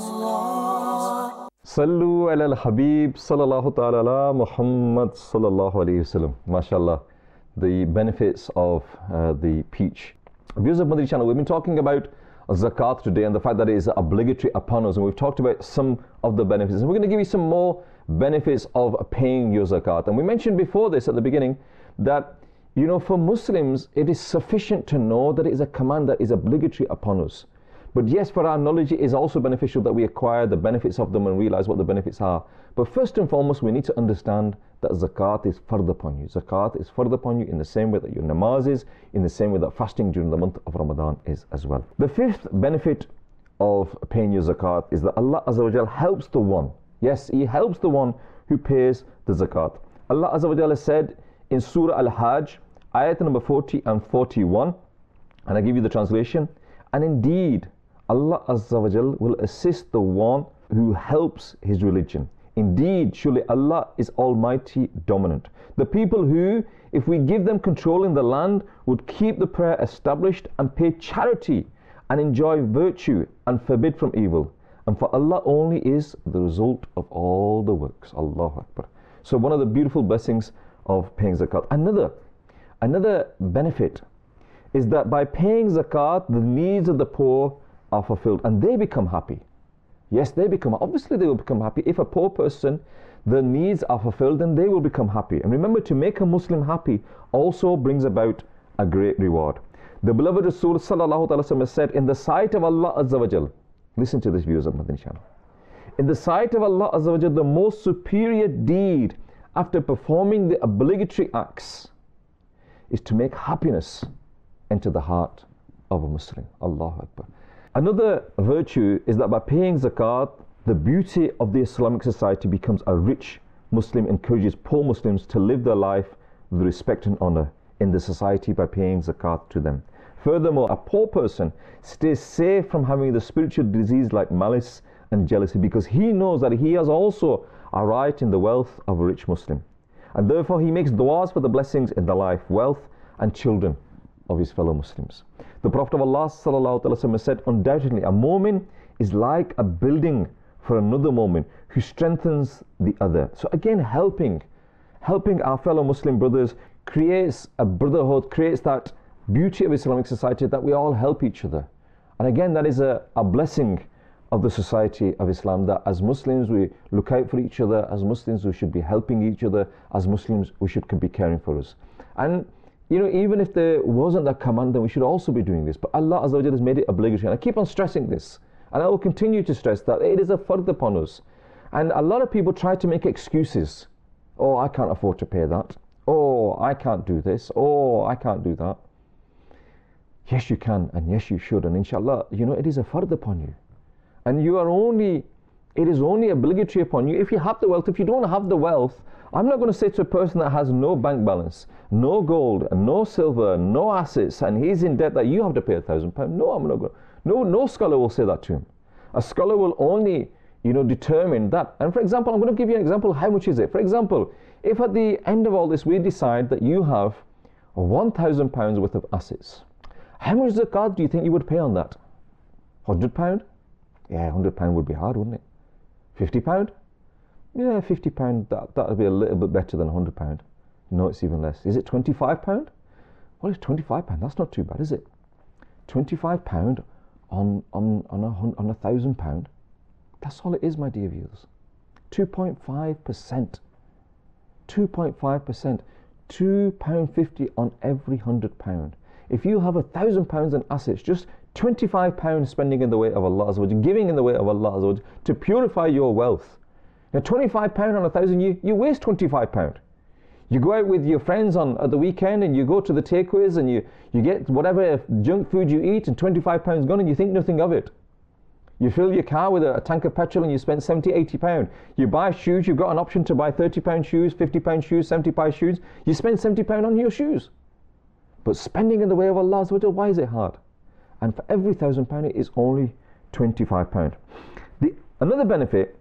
Allah. Sallu ala al-Habib sallallahu ta'ala ala Muhammad sallallahu alayhi wasallam. MashaAllah, the benefits of uh, the peach. Viewers of Madani Channel, we've been talking about zakat today and the fact that it is obligatory upon us. And we've talked about some of the benefits. And we're going to give you some more benefits of paying your zakat. And we mentioned before this at the beginning that, you know, for Muslims, it is sufficient to know that it is a command that is obligatory upon us. But yes, for our knowledge, it is also beneficial that we acquire the benefits of them and realize what the benefits are. But first and foremost, we need to understand that zakat is fard upon you. Zakat is fard upon you in the same way that your namaz is, in the same way that fasting during the month of Ramadan is as well. The fifth benefit of paying your zakat is that Allah Azza wa Jal helps the one. Yes, He helps the one who pays the zakat. Allah Azza wa Jal said in Surah Al-Hajj, ayat number forty and forty-one, and I give you the translation, and indeed, Allah Azza wa Jal will assist the one who helps his religion. Indeed, surely Allah is Almighty dominant. The people who, if we give them control in the land, would keep the prayer established and pay charity and enjoy virtue and forbid from evil. And for Allah only is the result of all the works. Allahu Akbar. So one of the beautiful blessings of paying zakat. Another, another benefit is that by paying zakat, the needs of the poor are fulfilled and they become happy. Yes, they become, obviously they will become happy. If a poor person, the needs are fulfilled, then they will become happy. And remember, to make a Muslim happy also brings about a great reward. The beloved Rasul Sallallahu Alaihi Wasallam said, in the sight of Allah Azza wa Jal, listen to this, viewers of Madani Channel. In the sight of Allah Azza wa Jal, the most superior deed after performing the obligatory acts is to make happiness enter the heart of a Muslim. Allahu Akbar. Another virtue is that by paying zakat, the beauty of the Islamic society becomes a rich Muslim, encourages poor Muslims to live their life with respect and honor in the society by paying zakat to them. Furthermore, a poor person stays safe from having the spiritual disease like malice and jealousy because he knows that he has also a right in the wealth of a rich Muslim. And therefore he makes du'as for the blessings in the life, wealth and children of his fellow Muslims. The Prophet of Allah Sallallahu Alaihi Wasallam said, undoubtedly a mu'min is like a building for another mu'min who strengthens the other. So again, helping, helping our fellow Muslim brothers creates a brotherhood, creates that beauty of Islamic society that we all help each other. And again, that is a, a blessing of the society of Islam, that as Muslims we look out for each other, as Muslims we should be helping each other, as Muslims we should be caring for us. And you know, even if there wasn't that command, then we should also be doing this. But Allah Azza wa Jalla has made it obligatory. And I keep on stressing this. And I will continue to stress that it is a fard upon us. And a lot of people try to make excuses. Oh, I can't afford to pay that. Oh, I can't do this. Oh, I can't do that. Yes, you can. And yes, you should. And inshallah, you know, it is a fard upon you. And you are only, it is only obligatory upon you if you have the wealth. If you don't have the wealth, I'm not going to say to a person that has no bank balance, no gold, no silver, no assets, and he's in debt that you have to pay a thousand pounds. No, I'm not going. No, no scholar will say that to him. A scholar will only, you know, determine that. And for example, I'm going to give you an example. How much is it? For example, if at the end of all this we decide that you have one thousand pounds worth of assets, how much zakat do you think you would pay on that? Hundred pound? Yeah, hundred pound would be hard, wouldn't it? Fifty pound? Yeah, fifty pound, that that would be a little bit better than one hundred pound. No, it's even less. Is it twenty-five pound? Well, it's twenty-five pound. That's not too bad, is it? twenty-five pound on on on a on a one thousand pound. That's all it is, my dear viewers. two point five percent. two point five percent. two pounds fifty on every one hundred pound. If you have one thousand pounds in assets, just twenty-five pounds spending in the way of Allah Azza wa Jalla, giving in the way of Allah Azza wa Jalla to purify your wealth. Now, twenty-five pounds on a thousand, you, you waste twenty-five pounds. You go out with your friends on at the weekend and you go to the takeaways and you, you get whatever junk food you eat and twenty-five pounds gone and you think nothing of it. You fill your car with a, a tank of petrol and you spend seventy, eighty pounds. You buy shoes, you've got an option to buy thirty pound shoes, fifty pound shoes, seventy pound shoes. You spend seventy pounds on your shoes. But spending in the way of Allah, why is it hard? And for every thousand pound it is only twenty-five pounds. The, another benefit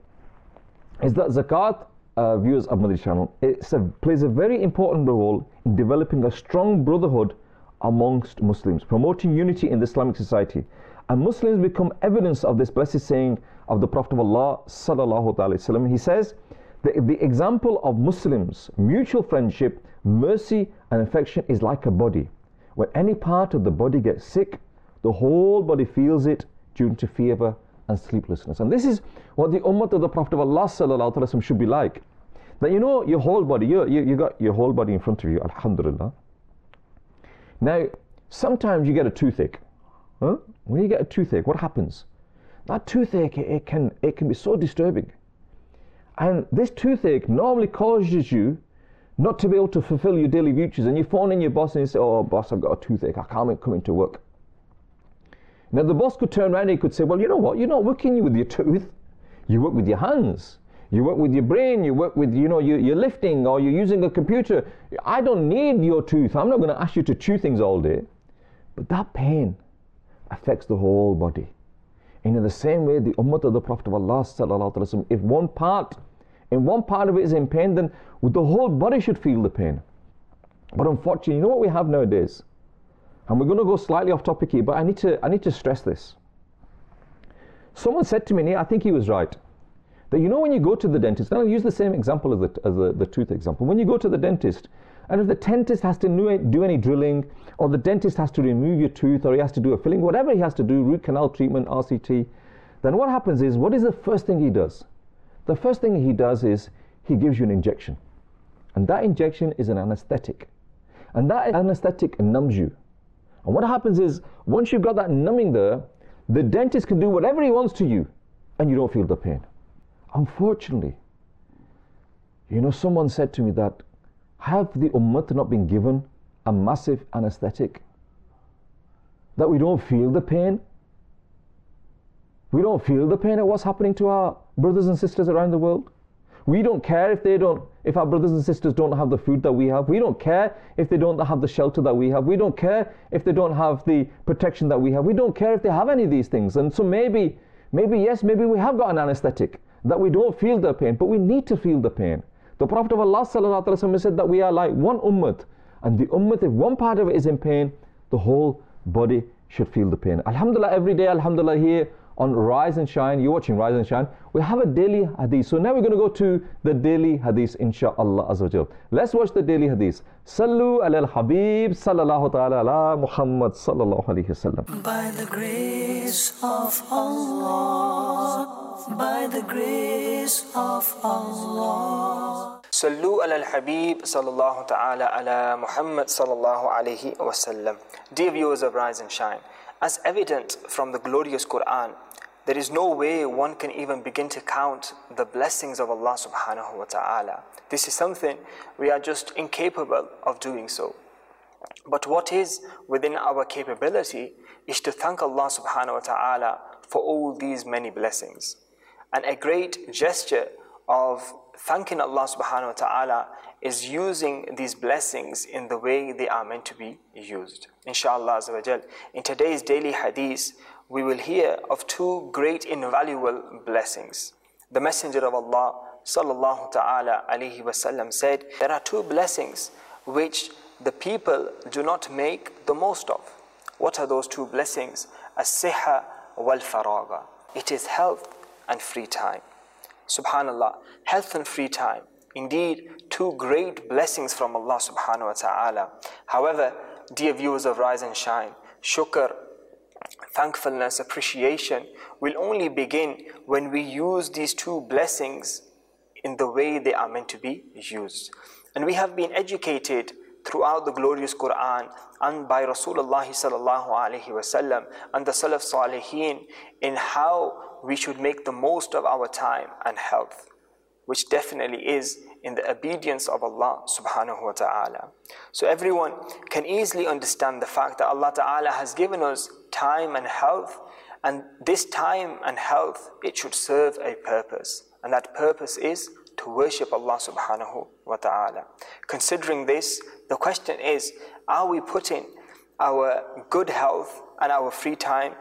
is that zakat, uh, viewers of Madani Channel, it plays a very important role in developing a strong brotherhood amongst Muslims, promoting unity in the Islamic society. And Muslims become evidence of this blessed saying of the Prophet of Allah Sallallahu Alaihi Wasallam. He says, the, the example of Muslims, mutual friendship, mercy and affection is like a body. When any part of the body gets sick, the whole body feels it due to fever and sleeplessness. And this is what the ummah of the Prophet of Allah sallallahu alaihi wasallam should be like. That you know your whole body, you, you, you got your whole body in front of you, alhamdulillah. Now, sometimes you get a toothache. Huh? When you get a toothache, what happens? That toothache, it, it, can, it can be so disturbing. And this toothache normally causes you not to be able to fulfill your daily duties. And you phone in your boss and you say, oh boss, I've got a toothache, I can't come into work. Now the boss could turn around and he could say, well, you know what, you're not working with your tooth, you work with your hands. You work with your brain, you work with, you know, you, you're lifting or you're using a computer. I don't need your tooth. I'm not going to ask you to chew things all day. But that pain affects the whole body. And in the same way, the ummah of the Prophet of Allah sallallahu alaihi wasallam, if one part, in one part of it is in pain, then the whole body should feel the pain. But unfortunately, you know what we have nowadays? And we're going to go slightly off topic here, but I need to, I need to stress this. Someone said to me, and I think he was right, that you know when you go to the dentist, and I'll use the same example as the, as the, the tooth example. When you go to the dentist, and if the dentist has to do any drilling, or the dentist has to remove your tooth, or he has to do a filling, whatever he has to do, root canal treatment, R C T, then what happens is, what is the first thing he does? The first thing he does is, he gives you an injection. And that injection is an anesthetic. And that anesthetic numbs you. And what happens is, once you've got that numbing there, the dentist can do whatever he wants to you, and you don't feel the pain. Unfortunately, you know, someone said to me that, have the ummah not been given a massive anesthetic? That we don't feel the pain? We don't feel the pain at what's happening to our brothers and sisters around the world? We don't care if they don't, if our brothers and sisters don't have the food that we have. We don't care if they don't have the shelter that we have. We don't care if they don't have the protection that we have. We don't care if they have any of these things. And so maybe, maybe yes, maybe we have got an anesthetic, that we don't feel the pain, but we need to feel the pain. The Prophet of Allah sallallahu alaihi wasallam said that we are like one ummah, and the ummah, if one part of it is in pain, the whole body should feel the pain. Alhamdulillah, every day, alhamdulillah, here on Rise and Shine, you're watching Rise and Shine, we have a daily hadith. So now we're going to go to the daily hadith, insha'Allah azza wa jal. Let's watch the daily hadith. Sallu ala al-Habib sallallahu ta'ala ala Muhammad sallallahu alayhi wasallam. By the grace of Allah, by the grace of Allah. Sallu ala al-Habib sallallahu ta'ala ala Muhammad sallallahu alayhi wasallam. Dear viewers of Rise and Shine, as evident from the glorious Quran, there is no way one can even begin to count the blessings of Allah subhanahu wa ta'ala. This is something we are just incapable of doing so. But what is within our capability is to thank Allah subhanahu wa ta'ala for all these many blessings. And a great gesture of thanking Allah subhanahu wa ta'ala is using these blessings in the way they are meant to be used. Inshallah azza wa jal. In today's daily hadith, we will hear of two great invaluable blessings. The Messenger of Allah sallallahu ta'ala alayhi wasallam said, there are two blessings which the people do not make the most of. What are those two blessings? As-siha wal-faraga. It is health and free time. Subhanallah, health and free time. Indeed, two great blessings from Allah subhanahu wa ta'ala. However, dear viewers of Rise and Shine, shukr, thankfulness, appreciation will only begin when we use these two blessings in the way they are meant to be used. And we have been educated throughout the glorious Quran and by Rasulullah sallallahu alaihi wasallam and the Salaf Salihin in how we should make the most of our time and health, which definitely is in the obedience of Allah subhanahu wa ta'ala. So everyone can easily understand the fact that Allah ta'ala has given us time and health, and this time and health, it should serve a purpose, and that purpose is to worship Allah subhanahu wa ta'ala. Considering this, the question is, are we putting our good health and our free time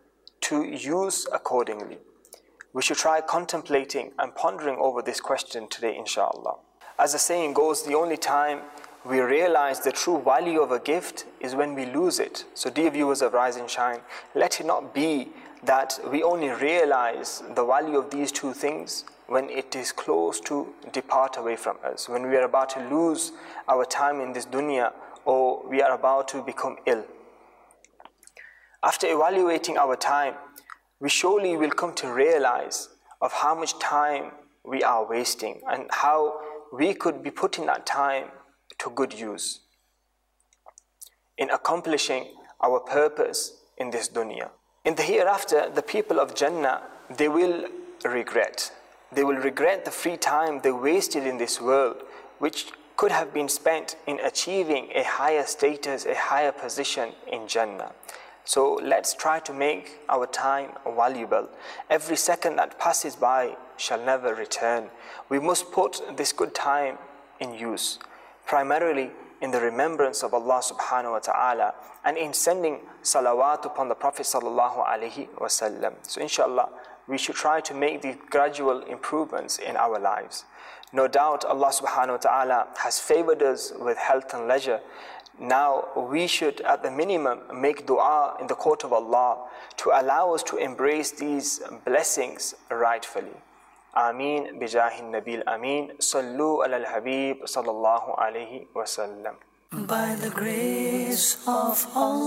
to use accordingly? We should try contemplating and pondering over this question today, inshallah. As the saying goes, the only time we realize the true value of a gift is when we lose it. So dear viewers of Rise and Shine, let it not be that we only realize the value of these two things when it is close to depart away from us, when we are about to lose our time in this dunya, or we are about to become ill. After evaluating our time, we surely will come to realize of how much time we are wasting and how we could be putting that time to good use in accomplishing our purpose in this dunya. In the hereafter, the people of Jannah, they will regret. They will regret the free time they wasted in this world, which could have been spent in achieving a higher status, a higher position in Jannah. So let's try to make our time valuable. Every second that passes by shall never return. We must put this good time in use, primarily in the remembrance of Allah subhanahu wa ta'ala and in sending salawat upon the Prophet sallallahu alaihi wasallam. So inshallah, we should try to make these gradual improvements in our lives. No doubt Allah subhanahu wa ta'ala has favored us with health and leisure. Now we should at the minimum make dua in the court of Allah to allow us to embrace these blessings rightfully. Ameen bijahin nabil ameen. Sallu ala al-habib sallallahu alayhi wa sallam. By the grace of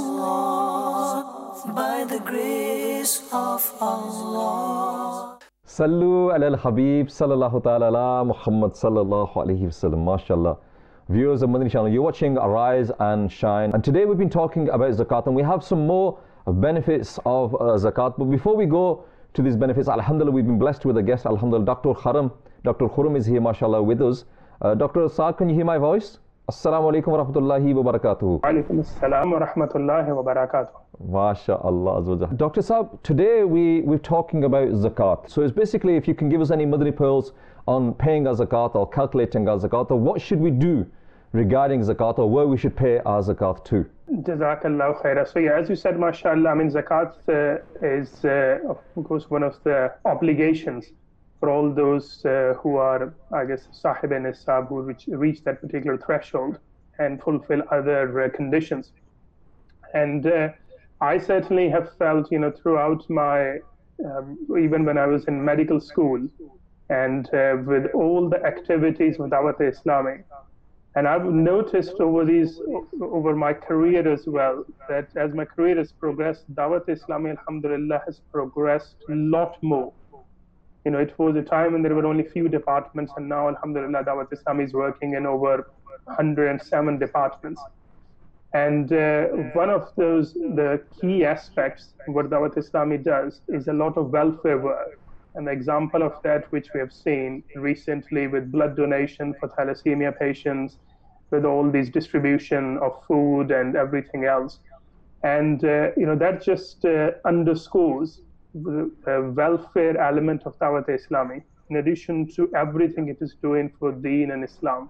Allah, by the grace of Allah. Sallu ala al-habib sallallahu ta'ala ala Muhammad sallallahu alayhi wa sallam. MashaAllah. Viewers of Madani Channel, you're watching Arise and Shine. And today we've been talking about zakat, and we have some more benefits of uh, zakat. But before we go to these benefits, alhamdulillah, we've been blessed with a guest, alhamdulillah. Doctor Kharam, Doctor Khuram is here, mashallah, with us. Uh, Doctor Saad, can you hear my voice? Assalamu alaikum wa rahmatullahi wa barakatuhu. Wa alaikum assalam wa rahmatullahi wa barakatuhu. MashaAllah. Doctor Saab, today we, we're talking about zakat. So it's basically, if you can give us any Madani pearls on paying our zakat or calculating our zakat, or what should we do regarding zakat, or where we should pay our zakat to? Jazakallah khaira. So yeah, as you said, mashallah, I mean zakat uh, is uh, of course one of the obligations for all those uh, who are, I guess, sahib and nisab, who reach, reach that particular threshold and fulfill other uh, conditions. And uh, I certainly have felt, you know, throughout my, um, even when I was in medical school, and uh, with all the activities with Dawat-e-Islami, and I've noticed over these, over my career as well, that as my career has progressed, Dawat-e-Islami, alhamdulillah, has progressed a lot more. You know, it was a time when there were only few departments, and now, alhamdulillah, Dawat-e-Islami is working in over one hundred seven departments. And uh, one of those, the key aspects what Dawat-e-Islami does is a lot of welfare work. An example of that which we have seen recently with blood donation for thalassemia patients, with all these distribution of food and everything else. And, uh, you know, that just uh, underscores the uh, welfare element of Dawat-e-Islami, in addition to everything it is doing for Deen and Islam.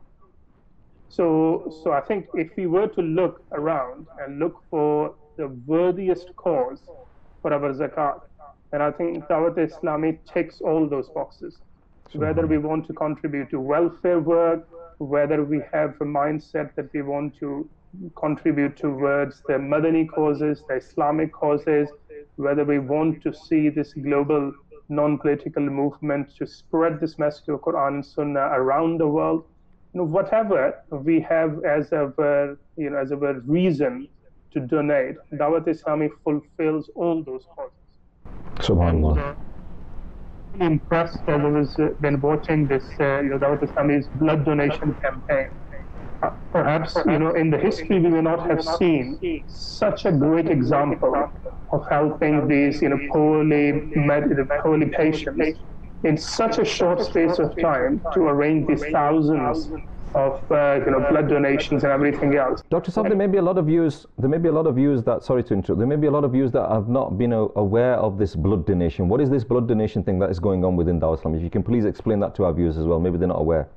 So, so I think if we were to look around and look for the worthiest cause for our zakat, then I think Dawat-e-Islami ticks all those boxes. Whether we want to contribute to welfare work, whether we have a mindset that we want to contribute towards the Madani causes, the Islamic causes, whether we want to see this global non-political movement to spread this message of Quran and Sunnah around the world, you know, whatever we have as our, you know, as our reason to donate, Dawat-e-Islami fulfills all those causes. Subhanallah. And, uh, impressed as I was uh, been watching this, uh, you know, Dawat-e-Islami's blood donation campaign. Uh, perhaps, you know, in the history we may not have seen such a great example of helping these, you know, poorly med- poorly patients in such a short space of time to arrange these thousands of uh, you know, blood donations and everything else. Doctor Saab, there may be a lot of views. There may be a lot of views that. Sorry to interrupt. There may be a lot of views that have not been uh, aware of this blood donation. What is this blood donation thing that is going on within Dawat Islam? If you can please explain that to our viewers as well. Maybe they're not aware.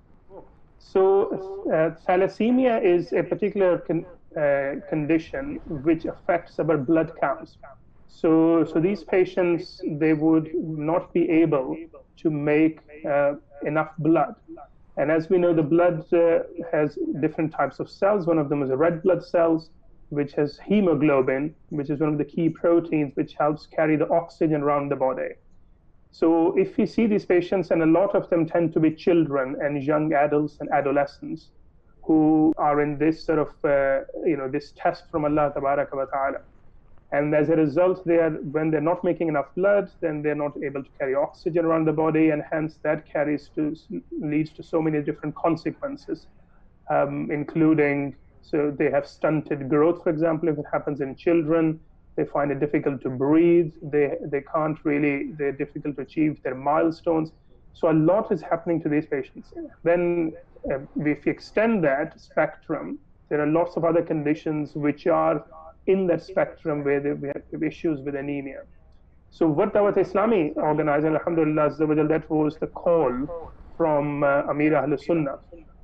So, uh, thalassemia is a particular con- uh, condition which affects our blood counts. So, so these patients, they would not be able to make uh, enough blood. And as we know, the blood uh, has different types of cells. One of them is the red blood cells, which has hemoglobin, which is one of the key proteins which helps carry the oxygen around the body. So if we see these patients, and a lot of them tend to be children and young adults and adolescents who are in this sort of, uh, you know, this test from Allah Tabaraka wa Ta'ala. And as a result, they are, when they're not making enough blood, then they're not able to carry oxygen around the body, and hence that carries to leads to so many different consequences, um, including, so they have stunted growth, for example, if it happens in children. They find it difficult to breathe. They they can't really, they're difficult to achieve their milestones. So a lot is happening to these patients. Then uh, if you extend that spectrum, there are lots of other conditions which are in that spectrum where they, we have issues with anemia. So what Dawat Islami organized, and alhamdulillah, that was the call from uh, Amir Ahl Sunnah,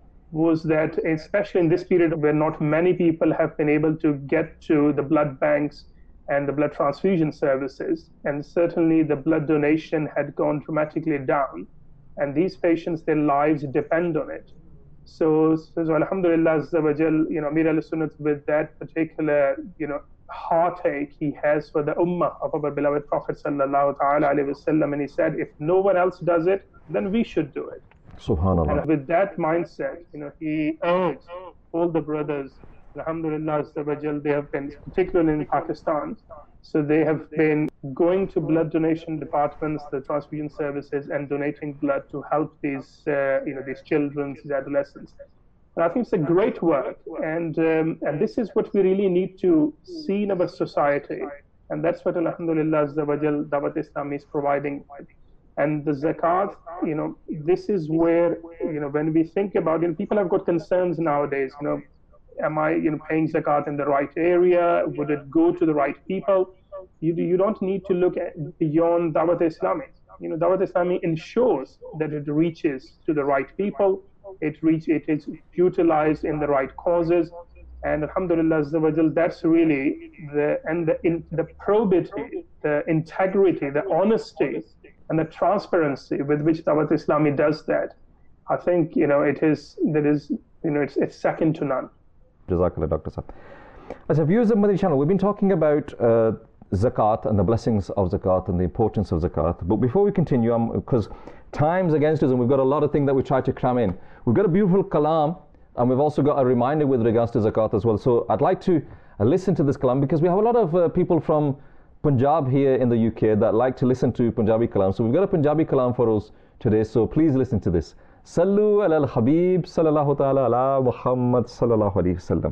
was that especially in this period where not many people have been able to get to the blood banks and the blood transfusion services, and certainly the blood donation had gone dramatically down, and these patients, their lives depend on it. So, so, so alhamdulillah, you know, Amir al-Sunnat, with that particular, you know, heartache he has for the ummah of our beloved Prophet sallallahu ta'ala alayhi wasallam, and he said, if no one else does it, then we should do it. Subhanallah. And with that mindset, you know, he urged all the brothers, alhamdulillah, they have been, particularly in Pakistan, so they have been going to blood donation departments, the transfusion services, and donating blood to help these, uh, you know, these children, these adolescents. And I think it's a great work, and um, and this is what we really need to see in our society, and that's what alhamdulillah Dawat Islami is providing. And the zakat, you know, this is where, you know, when we think about it, people have got concerns nowadays, you know, am I, you know, paying zakat in the right area? Would it go to the right people? You, you don't need to look at beyond Dawat Islami. You know, Dawat Islami ensures that it reaches to the right people. It reach, it is utilized in the right causes. And alhamdulillah, that's really the, and the, in, the probity, the integrity, the honesty, and the transparency with which Dawat Islami does that. I think, you know, it is, that is, you know, it's, it's second to none. Jazakallah, Doctor Sahab. As a viewers of Madani Channel, we've been talking about uh, zakat and the blessings of zakat and the importance of zakat. But before we continue, um, because time's against us and we've got a lot of things that we try to cram in, we've got a beautiful kalam, and we've also got a reminder with regards to zakat as well. So I'd like to uh, listen to this kalam, because we have a lot of uh, people from Punjab here in the U K that like to listen to Punjabi kalam. So we've got a Punjabi kalam for us today, so please listen to this. Sallu ala al-Habib sallallahu ta'ala ala Muhammad sallallahu alayhi wa sallam.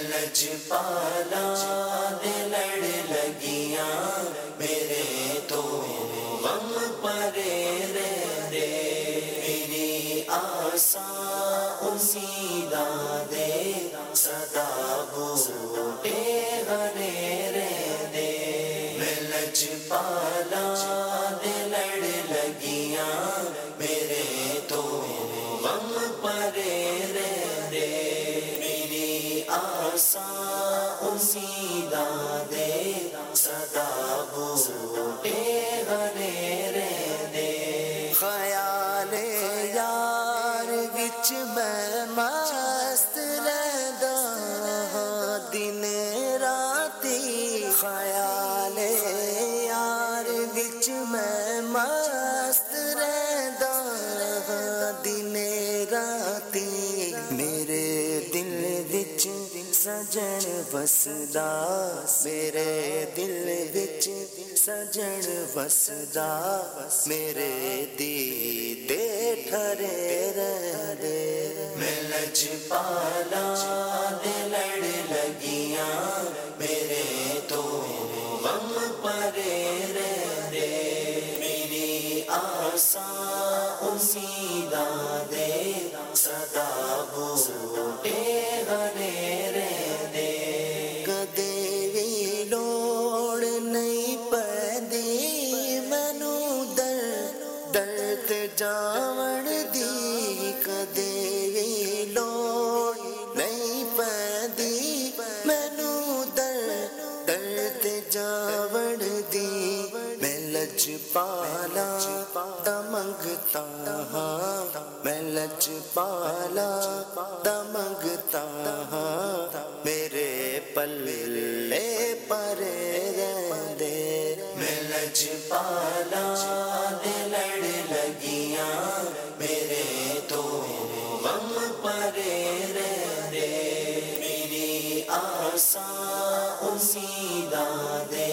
सजन वसदा मेरे दिल विच सजन वसदा मेरे दीदे ठरे रहंदे मैं लजपाला दे लड़ लगियां मेरे तो गम परे रहंदे मेरी आसा उम्मीदां दे सदा बूटे हरे जावण दी कदे लोड़ नहीं पैदी मैनू दर दर्द जावण दी मैं लजपाला दमंगता हाँ मैं लजपाला दमंगता हाँ मेरे पल्ले परे रहंदे मैं लजपाला दे लड़ लगियां मेरे तो गम परे रहंदे मेरी आसा उम्मीदां दे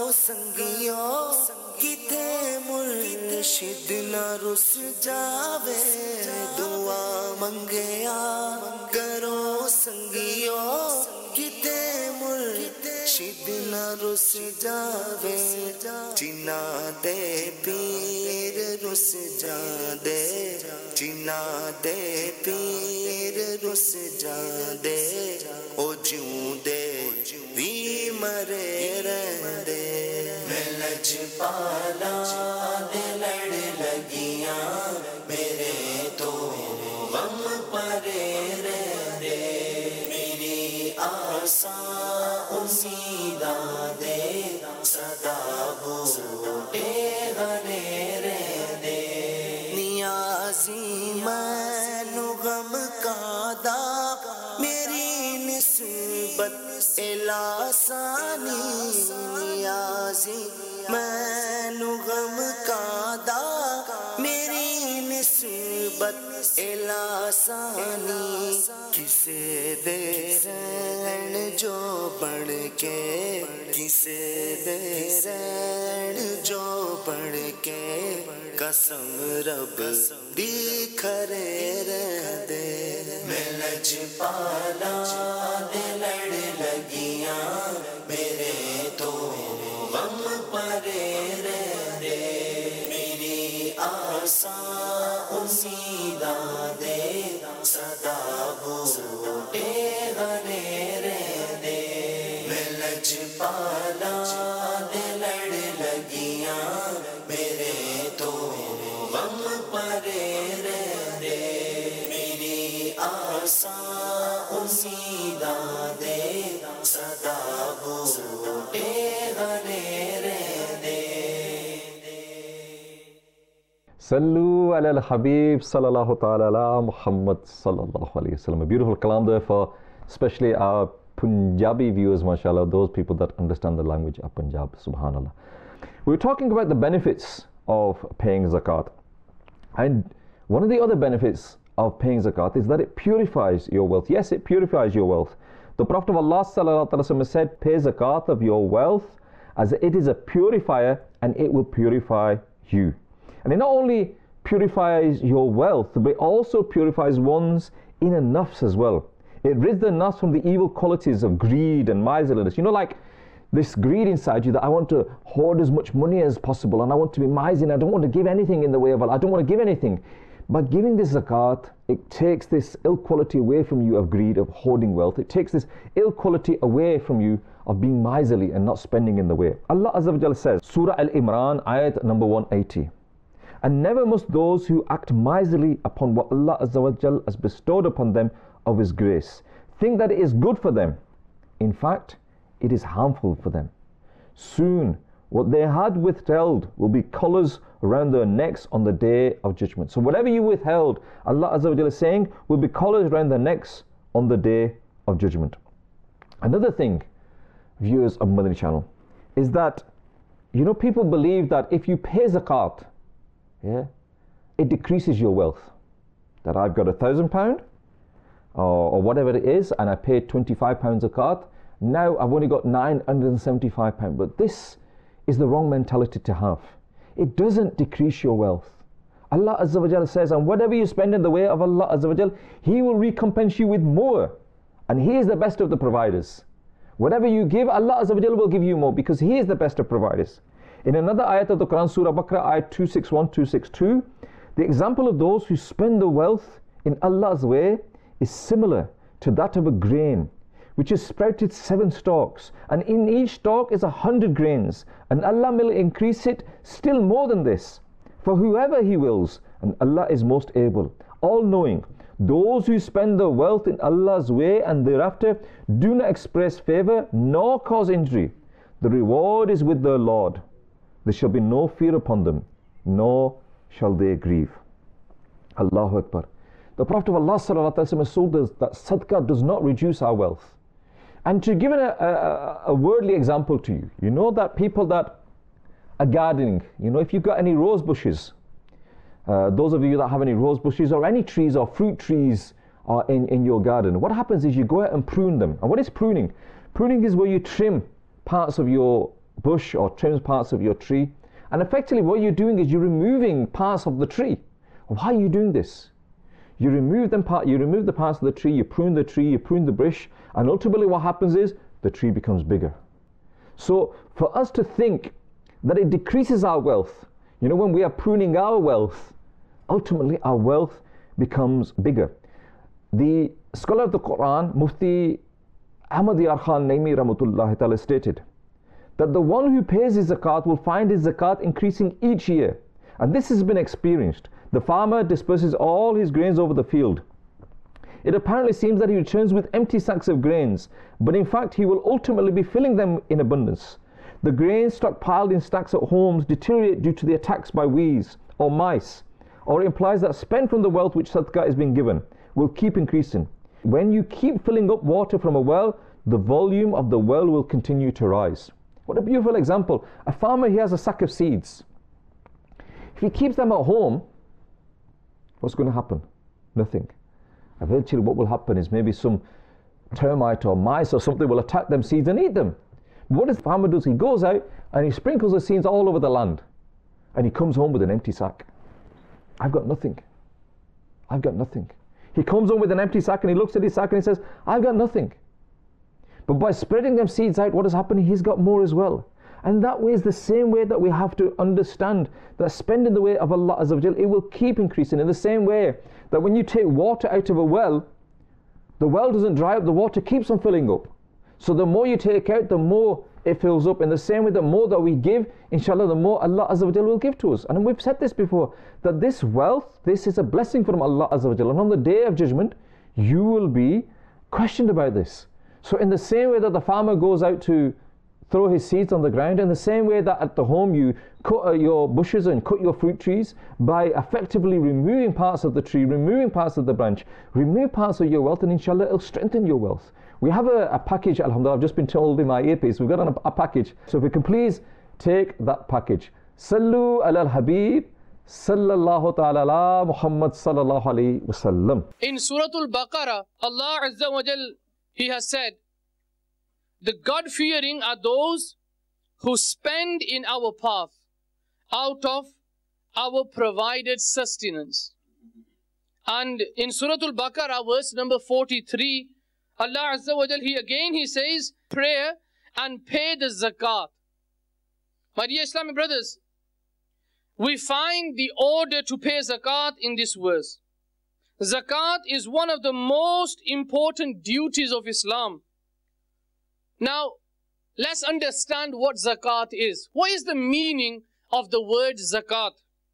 संगियो किथे मुर्शिद न रुस जावे दुआ मंगया करो संगियो किथे मुर्शिद न रुस जावे चिन्ना दे पीर रुस जादे चिन्ना दे पीर रुस जादे ओ जिऊंदे वी मरे रहंदे मैं लजपाला दे लड़ लगियां मेरे तो गम परे रहंदे मेरी आसा उम्मीदां दे सदा बूटे गले रहंदे नियाज़ी मैनू गम कादा मेरी निस्बत इलासानी नियाज़ी मैनू गम कादा मेरी निस्बत इलासानी किसे दे रैन जो बढ़ के किसे दे रैन जो बढ़ के कसम रब दी खरे रह दे मैं लजपाला दे लड़ लगियां मेरे तो गम परे रह दे मेरी आसा उम्मीदां दे सदा बूटे गले रह दे मैं लजपाला दे लड़ लगियां मेरे तो गम परे रह दे मेरी आसा उम्मीदां दे सदा बूटे गले रह दे Sallu ala al-Habib sallallahu ta'ala ala Muhammad sallallahu alayhi wa sallam. A beautiful kalam there for especially our Punjabi viewers, mashallah, those people that understand the language of Punjab, subhanallah. We were talking about the benefits of paying zakat. And one of the other benefits of paying zakat is that it purifies your wealth. Yes, it purifies your wealth. The Prophet of Allah sallallahu alayhi wa sallam said, pay zakat of your wealth as it is a purifier and it will purify you. And it not only purifies your wealth, but it also purifies one's inner nafs as well. It rids the nafs from the evil qualities of greed and miserliness. You know, like this greed inside you that I want to hoard as much money as possible and I want to be miserly, I don't want to give anything in the way of Allah, I don't want to give anything. By giving this zakat, it takes this ill quality away from you of greed, of hoarding wealth. It takes this ill quality away from you of being miserly and not spending in the way. Allah Azza wa Jalla says, Surah Al-Imran, ayat number one eighty. And never must those who act miserly upon what Allah Azza wa Jal has bestowed upon them of His grace think that it is good for them. In fact, it is harmful for them. Soon, what they had withheld will be collars around their necks on the day of judgment. So whatever you withheld, Allah Azza wa Jal is saying, will be collars around their necks on the day of judgment. Another thing, viewers of Madani channel, is that, you know, people believe that if you pay zakat, yeah, it decreases your wealth. That I've got a thousand pound or, or whatever it is, and I paid twenty-five pounds zakat. Now I've only got nine hundred seventy-five pounds. But this is the wrong mentality to have. It doesn't decrease your wealth. Allah Azza wa Jalla says, and whatever you spend in the way of Allah Azza wa Jalla, He will recompense you with more. And He is the best of the providers. Whatever you give, Allah Azza wa Jalla will give you more because He is the best of providers. In another ayat of the Quran, Surah Baqarah, ayat two sixty-one, two sixty-two, the example of those who spend the wealth in Allah's way is similar to that of a grain which has sprouted seven stalks, and in each stalk is a hundred grains, and Allah will increase it still more than this, for whoever He wills, and Allah is most able, all-knowing. Those who spend their wealth in Allah's way and thereafter do not express favour nor cause injury, the reward is with their Lord. There shall be no fear upon them, nor shall they grieve. Allahu Akbar. The Prophet of Allah sallallahu alaihi wasallam has told us that sadaqah does not reduce our wealth. And to give a, a, a worldly example to you, you know that people that are gardening, you know, if you've got any rose bushes, uh, those of you that have any rose bushes or any trees or fruit trees uh, in, in your garden, what happens is you go out and prune them. And what is pruning? Pruning is where you trim parts of your bush or trims parts of your tree. And effectively what you're doing is you're removing parts of the tree. Why are you doing this? You remove them part, you remove the parts of the tree, you prune the tree, you prune the bush, and ultimately what happens is the tree becomes bigger. So for us to think that it decreases our wealth, you know, when we are pruning our wealth, ultimately our wealth becomes bigger. The scholar of the Quran, Mufti Ahmad Yar Khan Naimi Rahmatullahi Ta'ala stated that the one who pays his zakat will find his zakat increasing each year. And this has been experienced. The farmer disperses all his grains over the field. It apparently seems that he returns with empty sacks of grains, but in fact he will ultimately be filling them in abundance. The grains stockpiled in stacks at homes deteriorate due to the attacks by weeds or mice, or it implies that spend from the wealth which sadaqah is being given will keep increasing. When you keep filling up water from a well, the volume of the well will continue to rise. What a beautiful example. A farmer, he has a sack of seeds. If he keeps them at home, what's going to happen? Nothing. Eventually what will happen is maybe some termite or mice or something will attack them seeds and eat them. What does the farmer do? He goes out and he sprinkles the seeds all over the land, and he comes home with an empty sack. I've got nothing. I've got nothing. He comes home with an empty sack and he looks at his sack and he says, I've got nothing. But by spreading them seeds out, what is happening? He's got more as well. And that way is the same way that we have to understand that spend in the way of Allah Azza wa Jal, it will keep increasing. In the same way that when you take water out of a well, the well doesn't dry up, the water keeps on filling up. So the more you take out, the more it fills up. In the same way, the more that we give, inshallah, the more Allah Azza wa Jal will give to us. And we've said this before, that this wealth, this is a blessing from Allah Azza wa Jal. And on the day of judgment, you will be questioned about this. So in the same way that the farmer goes out to throw his seeds on the ground, in the same way that at the home you cut uh, your bushes and cut your fruit trees, by effectively removing parts of the tree, removing parts of the branch, remove parts of your wealth, and inshallah it'll strengthen your wealth. We have a, a package, alhamdulillah, I've just been told in my earpiece, we've got a, a package. So if we can please take that package. Sallu ala al-Habib, sallallahu ta'ala ala Muhammad sallallahu alayhi wa sallam. In Surah Al-Baqarah, Allah Azza wa Jal, He has said, the God-fearing are those who spend in our path out of our provided sustenance. And in Surah Al-Baqarah, verse number forty-three, Allah Azza wa Jal, He again, He says, pray and pay the zakat. My dear Islamic brothers, we find the order to pay zakat in this verse. Zakat is one of the most important duties of Islam. Now, let's understand what zakat is. What is the meaning of the word zakat?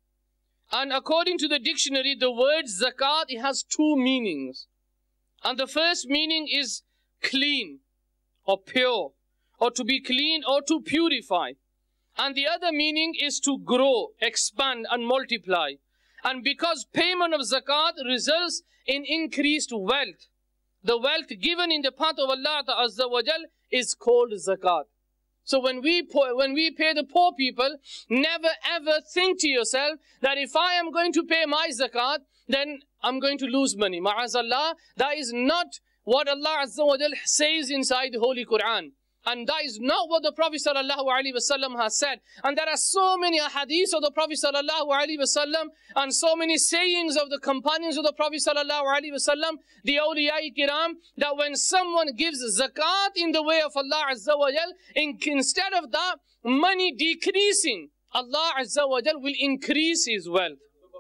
And according to the dictionary, the word zakat, it has two meanings. And the first meaning is clean or pure, or to be clean or to purify. And the other meaning is to grow, expand and multiply. And because payment of zakat results in increased wealth, the wealth given in the path of Allah Azza wa Jal is called zakat. So when we when we pay the poor people, never ever think to yourself that if I am going to pay my zakat, then I'm going to lose money. Ma'azallah, that is not what Allah Azza wa Jal says inside the Holy Quran. And that is not what the Prophet sallallahu alaihi wasallam has said. And there are so many hadiths of the Prophet sallallahu alaihi wasallam and so many sayings of the companions of the Prophet sallallahu alaihi wasallam, the awliya kiram, that when someone gives zakat in the way of Allah Azza wa Jal, in, instead of that money decreasing, Allah Azza wa Jal will increase his wealth.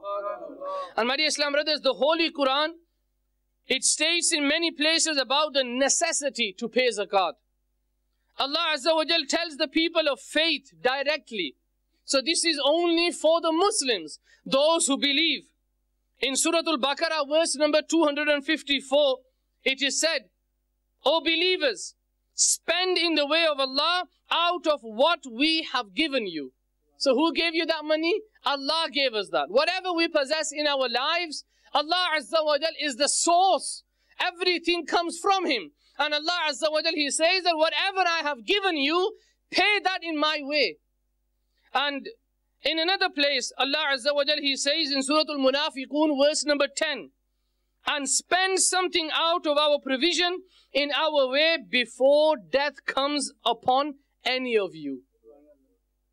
And my dear Islam brothers, the Holy Quran, it states in many places about the necessity to pay zakat. Allah Azza wa Jal tells the people of faith directly. So this is only for the Muslims, those who believe. In Surah Al-Baqarah, verse number two hundred fifty-four, it is said, O believers, spend in the way of Allah out of what we have given you. So who gave you that money? Allah gave us that. Whatever we possess in our lives, Allah Azza wa Jal is the source. Everything comes from Him. And Allah Azza wa Jal, He says that whatever I have given you, pay that in my way. And in another place, Allah Azza wa Jal, He says in Surah Al-Munafiqun, verse number ten, and spend something out of our provision in our way before death comes upon any of you.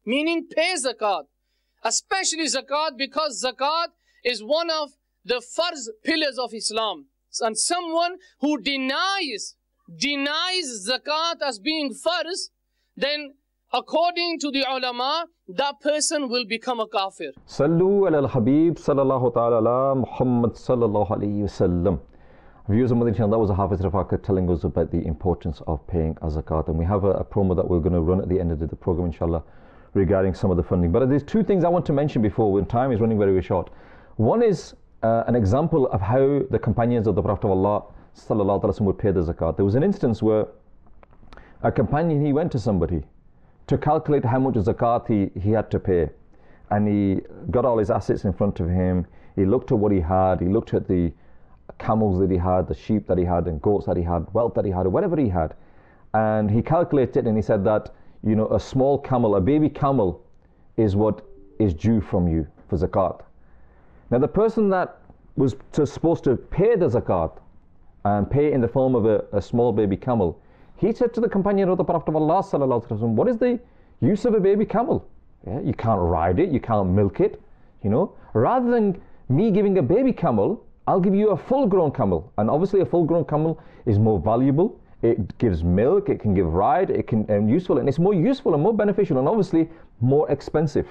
meaning pay zakat. Especially zakat, because zakat is one of the farz pillars of Islam. And someone who denies, denies zakat as being farz, then according to the ulama, that person will become a kafir. Sallu ala al-Habib sallallahu ta'ala ala Muhammad sallallahu alayhi wa sallam. Viewers of Madani Channel, that was a Hafiz Rafaqat telling us about the importance of paying a zakat. And we have a, a promo that we're going to run at the end of the program, inshallah, regarding some of the funding. But there's two things I want to mention before, when time is running very, very short. One is uh, an example of how the companions of the Prophet of Allah sallallahu alaihi wasallam would pay the zakat. There was an instance where a companion, he went to somebody to calculate how much zakat he, he had to pay. And he got all his assets in front of him. He looked at what he had. He looked at the camels that he had, the sheep that he had, and goats that he had, wealth that he had, whatever he had. And he calculated, and he said that, you know, a small camel, a baby camel, is what is due from you for zakat. Now the person that was to, supposed to pay the zakat and pay in the form of a, a small baby camel, he said to the companion of the Prophet of Allah sallallahu alaihi wasallam, what is the use of a baby camel? Yeah, you can't ride it, you can't milk it, you know. Rather than me giving a baby camel, I'll give you a full-grown camel. And obviously a full-grown camel is more valuable. It gives milk, it can give ride, it can um, useful, and it's more useful and more beneficial, and obviously more expensive.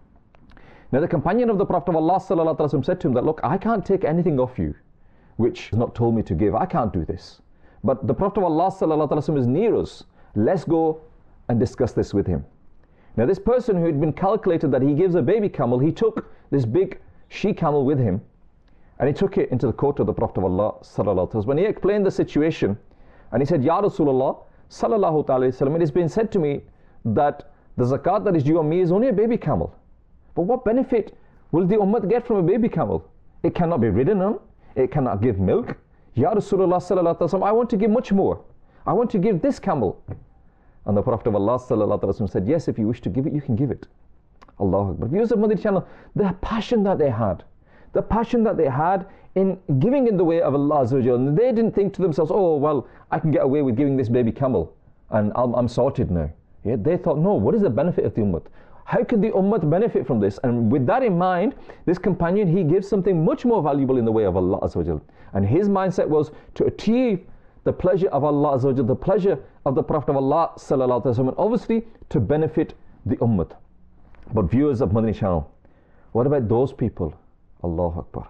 Now the companion of the Prophet of Allah sallallahu alaihi wasallam said to him that, look, I can't take anything off you which is not told me to give. I can't do this. But the Prophet of Allah sallallahu alaihi wasallam is near us. Let's go and discuss this with him. Now this person who had been calculated that he gives a baby camel, he took this big she camel with him, and he took it into the court of the Prophet of Allah sallallahu alaihi wasallam. When he explained the situation, and he said, Ya Rasulullah sallallahu alaihi wasallam, it has been said to me that the zakat that is due on me is only a baby camel. But what benefit will the ummah get from a baby camel? It cannot be ridden on, it cannot give milk. Ya Rasulullah sallallahu alaihi wasallam, I want to give much more. I want to give this camel. And the Prophet of Allah sallallahu alaihi wasallam said, yes, if you wish to give it, you can give it. Allahu Akbar. Viewers of Madani Channel, the passion that they had, the passion that they had in giving in the way of Allah Azza wa Jalla, they didn't think to themselves, oh, well, I can get away with giving this baby camel and I'm, I'm sorted now. Yeah, they thought, no, what is the benefit of the ummah? How can the ummah benefit from this? And with that in mind, this companion, he gives something much more valuable in the way of Allah Azza wa Jalla. And his mindset was to achieve the pleasure of Allah Azza wa Jalla, the pleasure of the Prophet of Allah sallallahu alaihi wasallam, and obviously to benefit the ummah. But viewers of Madani Channel, what about those people? Allahu Akbar.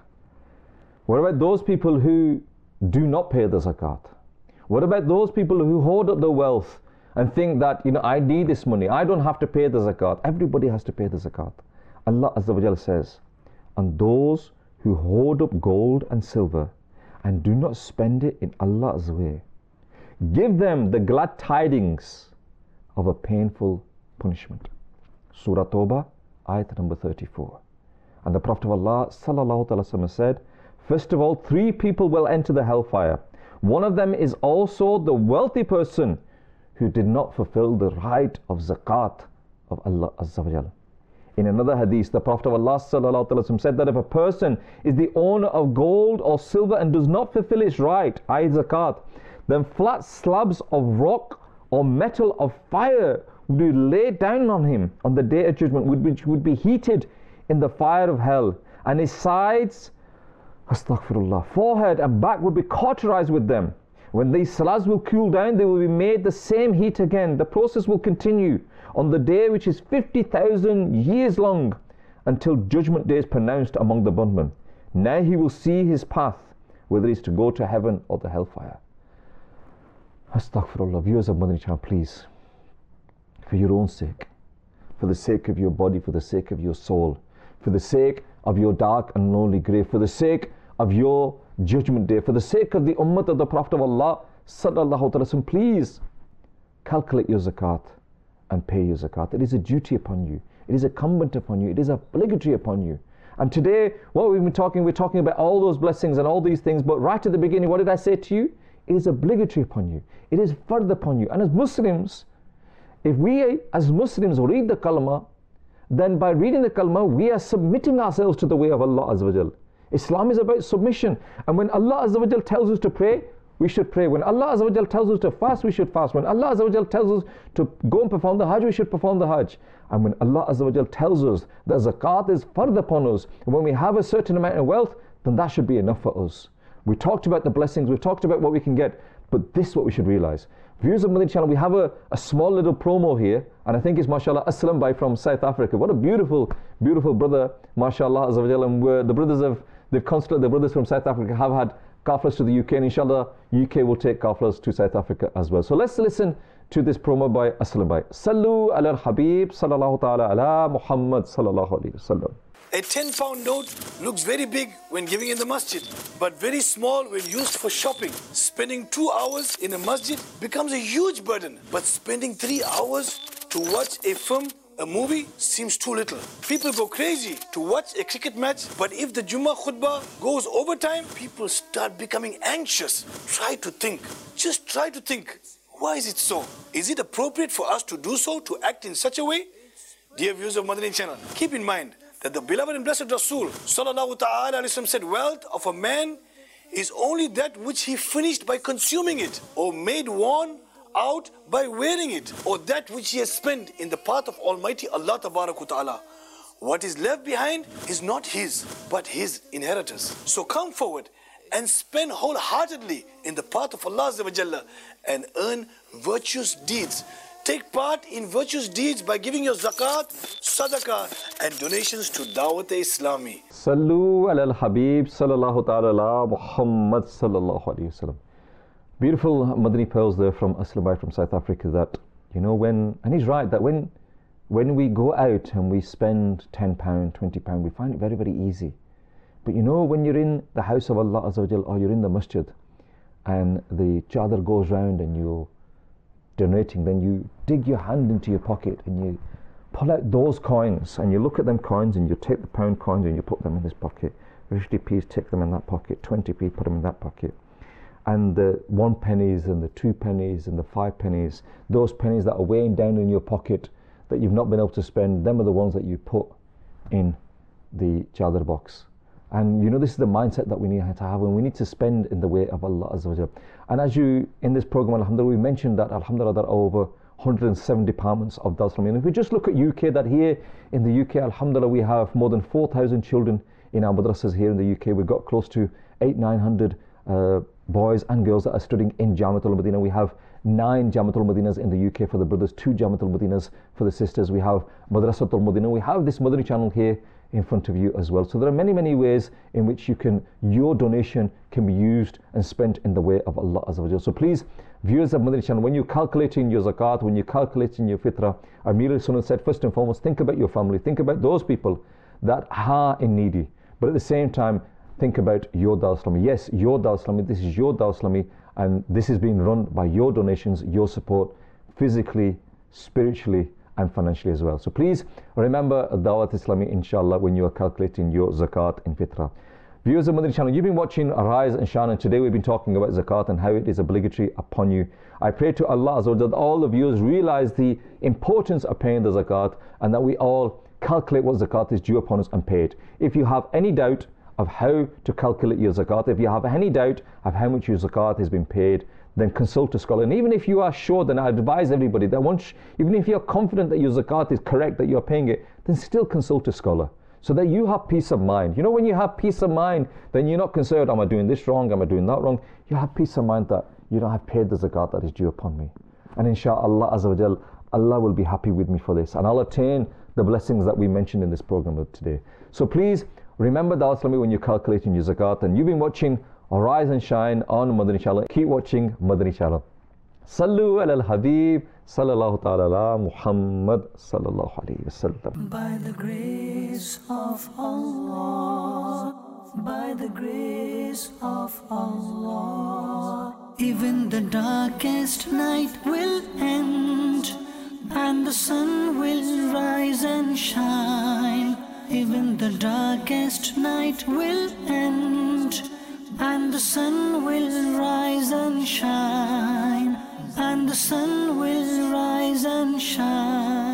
What about those people who do not pay the zakat? What about those people who hoard up the wealth and think that, you know, I need this money, I don't have to pay the zakat? Everybody has to pay the zakat. Allah Azza wa Jalla says, and those who hoard up gold and silver and do not spend it in Allah's way, give them the glad tidings of a painful punishment. Surah Tawbah, ayat number thirty-four. And the Prophet of Allah sallallahu alaihi wasallam said, first of all, three people will enter the hellfire. One of them is also the wealthy person who did not fulfill the right of zakat of Allah Azza wa Jalla. In another hadith, the Prophet of Allah sallallahu alaihi wasallam said that if a person is the owner of gold or silver and does not fulfill its right, that is zakat, then flat slabs of rock or metal of fire would be laid down on him on the day of judgment, which would be heated in the fire of hell, and his sides, astaghfirullah, forehead and back would be cauterized with them. When these slabs will cool down, they will be made the same heat again. The process will continue on the day which is fifty thousand years long, until judgment day is pronounced among the bondmen. Now he will see his path, whether he is to go to heaven or the hellfire. Astaghfirullah. Viewers of Madani Channel, please, for your own sake, for the sake of your body, for the sake of your soul, for the sake of your dark and lonely grave, for the sake of your judgment day, for the sake of the ummah of the Prophet of Allah sallallahu alaihi wasallam, please calculate your zakat and pay your zakat. It is a duty upon you. It is incumbent upon you. It is obligatory upon you. And today, what we've been talking, we're talking about all those blessings and all these things, but right at the beginning, what did I say to you? It is obligatory upon you. It is fard upon you. And as Muslims, if we as Muslims read the kalma, then by reading the kalma, we are submitting ourselves to the way of Allah Azza wa Jal. Islam is about submission. And when Allah Azza wa Jal tells us to pray, we should pray. When Allah Azza wa Jal tells us to fast, we should fast. When Allah Azza wa Jal tells us to go and perform the Hajj, we should perform the Hajj. And when Allah Azza wa Jal tells us that zakat is fard upon us, and when we have a certain amount of wealth, then that should be enough for us. We talked about the blessings, we've talked about what we can get, but this is what we should realize. Viewers of Madani channel, we have a, a small little promo here, and I think it's mashallah Aslam Bhai from South Africa. What a beautiful, beautiful brother, mashallah Azza wa Jal. And we're, the brothers of, they've constantly, the brothers from South Africa have had Qaflas to the U K, and inshallah U K will take Qaflas to South Africa as well. So let's listen to this promo by Aslam Bhai. Sallu ala al-Habib sallallahu ta'ala ala Muhammad sallallahu alayhi wa sallam. A ten pound note looks very big when giving in the masjid, but very small when used for shopping. Spending two hours in a masjid becomes a huge burden, but spending three hours to watch a film, a movie, seems too little. People go crazy to watch a cricket match, but if the Jummah khutbah goes overtime, people start becoming anxious. Try to think, just try to think, why is it so? Is it appropriate for us to do so, to act in such a way? Dear viewers of Madani channel, keep in mind that the beloved and blessed Rasul sallallahu ta'ala alayhi wa sallam said, wealth of a man is only that which he finished by consuming it, or made worn out by wearing it, or that which he has spent in the path of Almighty Allah Tabarak Ta'ala. What is left behind is not his, but his inheritors. So come forward and spend wholeheartedly in the path of Allah Azza wa Jalla and earn virtuous deeds. Take part in virtuous deeds by giving your zakat, sadaqah and donations to Dawat-e-Islami. Sallu ala al-Habib sallallahu ta'ala ala Muhammad sallallahu alayhi wa sallam. Beautiful Madani pearls there from Aslam Bhai from South Africa, that, you know, when, and he's right, that when when we go out and we spend ten pounds, twenty pounds, we find it very, very easy. But you know, when you're in the house of Allah Azza wa Jal, or you're in the masjid, and the chadar goes round and you're donating, then you dig your hand into your pocket and you pull out those coins, and you look at them coins, and you take the pound coins and you put them in this pocket. fifty p's, take them in that pocket. twenty p, put them in that pocket. And the one pennies and the two pennies and the five pennies, those pennies that are weighing down in your pocket that you've not been able to spend, them are the ones that you put in the chadar box. And you know, this is the mindset that we need to have, and we need to spend in the way of Allah Azza wa Jal. And as you, in this program, alhamdulillah, we mentioned that, alhamdulillah, that over one hundred seven departments of Dawat Islamiyya. And if we just look at U K, that here in the U K, alhamdulillah, we have more than four thousand children in our madrasas here in the U K. We've got close to eight, nine hundred uh, boys and girls that are studying in Jamiatul Madinah. We have nine Jamiatul Madinas in the U K for the brothers, two Jamiatul Madinas for the sisters. We have Madrasatul Madinah. We have this Madani channel here in front of you as well. So there are many, many ways in which you can, your donation can be used and spent in the way of Allah Azza wa Jal. So please, viewers of Madani channel, when you're calculating your zakat, when you're calculating your fitrah, Amir al-Sunnah said, first and foremost, think about your family, think about those people that are in needy. But at the same time, think about your Dawat Islami. Yes, your Dawat Islami, this is your Dawat Islami, and this is being run by your donations, your support, physically, spiritually, and financially as well. So please remember Dawat Islami, inshallah, when you are calculating your zakat and fitrah. Viewers of Madani channel, you've been watching Rise and Shine, and today we've been talking about zakat and how it is obligatory upon you. I pray to Allah Azza wa Jal that all the viewers realize the importance of paying the zakat, and that we all calculate what zakat is due upon us and pay it. If you have any doubt of how to calculate your zakat, if you have any doubt of how much your zakat has been paid, then consult a scholar. And even if you are sure, then I advise everybody that once, even if you're confident that your zakat is correct, that you're paying it, then still consult a scholar, so that you have peace of mind. You know, when you have peace of mind, then you're not concerned, am I doing this wrong, am I doing that wrong? You have peace of mind that you don't have paid the zakat that is due upon me. And inshallah Azza wa Jal, Allah will be happy with me for this, and I'll attain the blessings that we mentioned in this program today. So please remember Dawat Islami when you're calculating your zakat. And you've been watching Rise and Shine on Madani channel. Keep watching Madani channel. Sallu ala al-Habib sallallahu ta'ala ala Muhammad sallallahu alayhi wa sallam. By the grace of Allah, by the grace of Allah, even the darkest night will end, and the sun will rise and shine. Even the darkest night will end, and the sun will rise and shine, and the sun will rise and shine.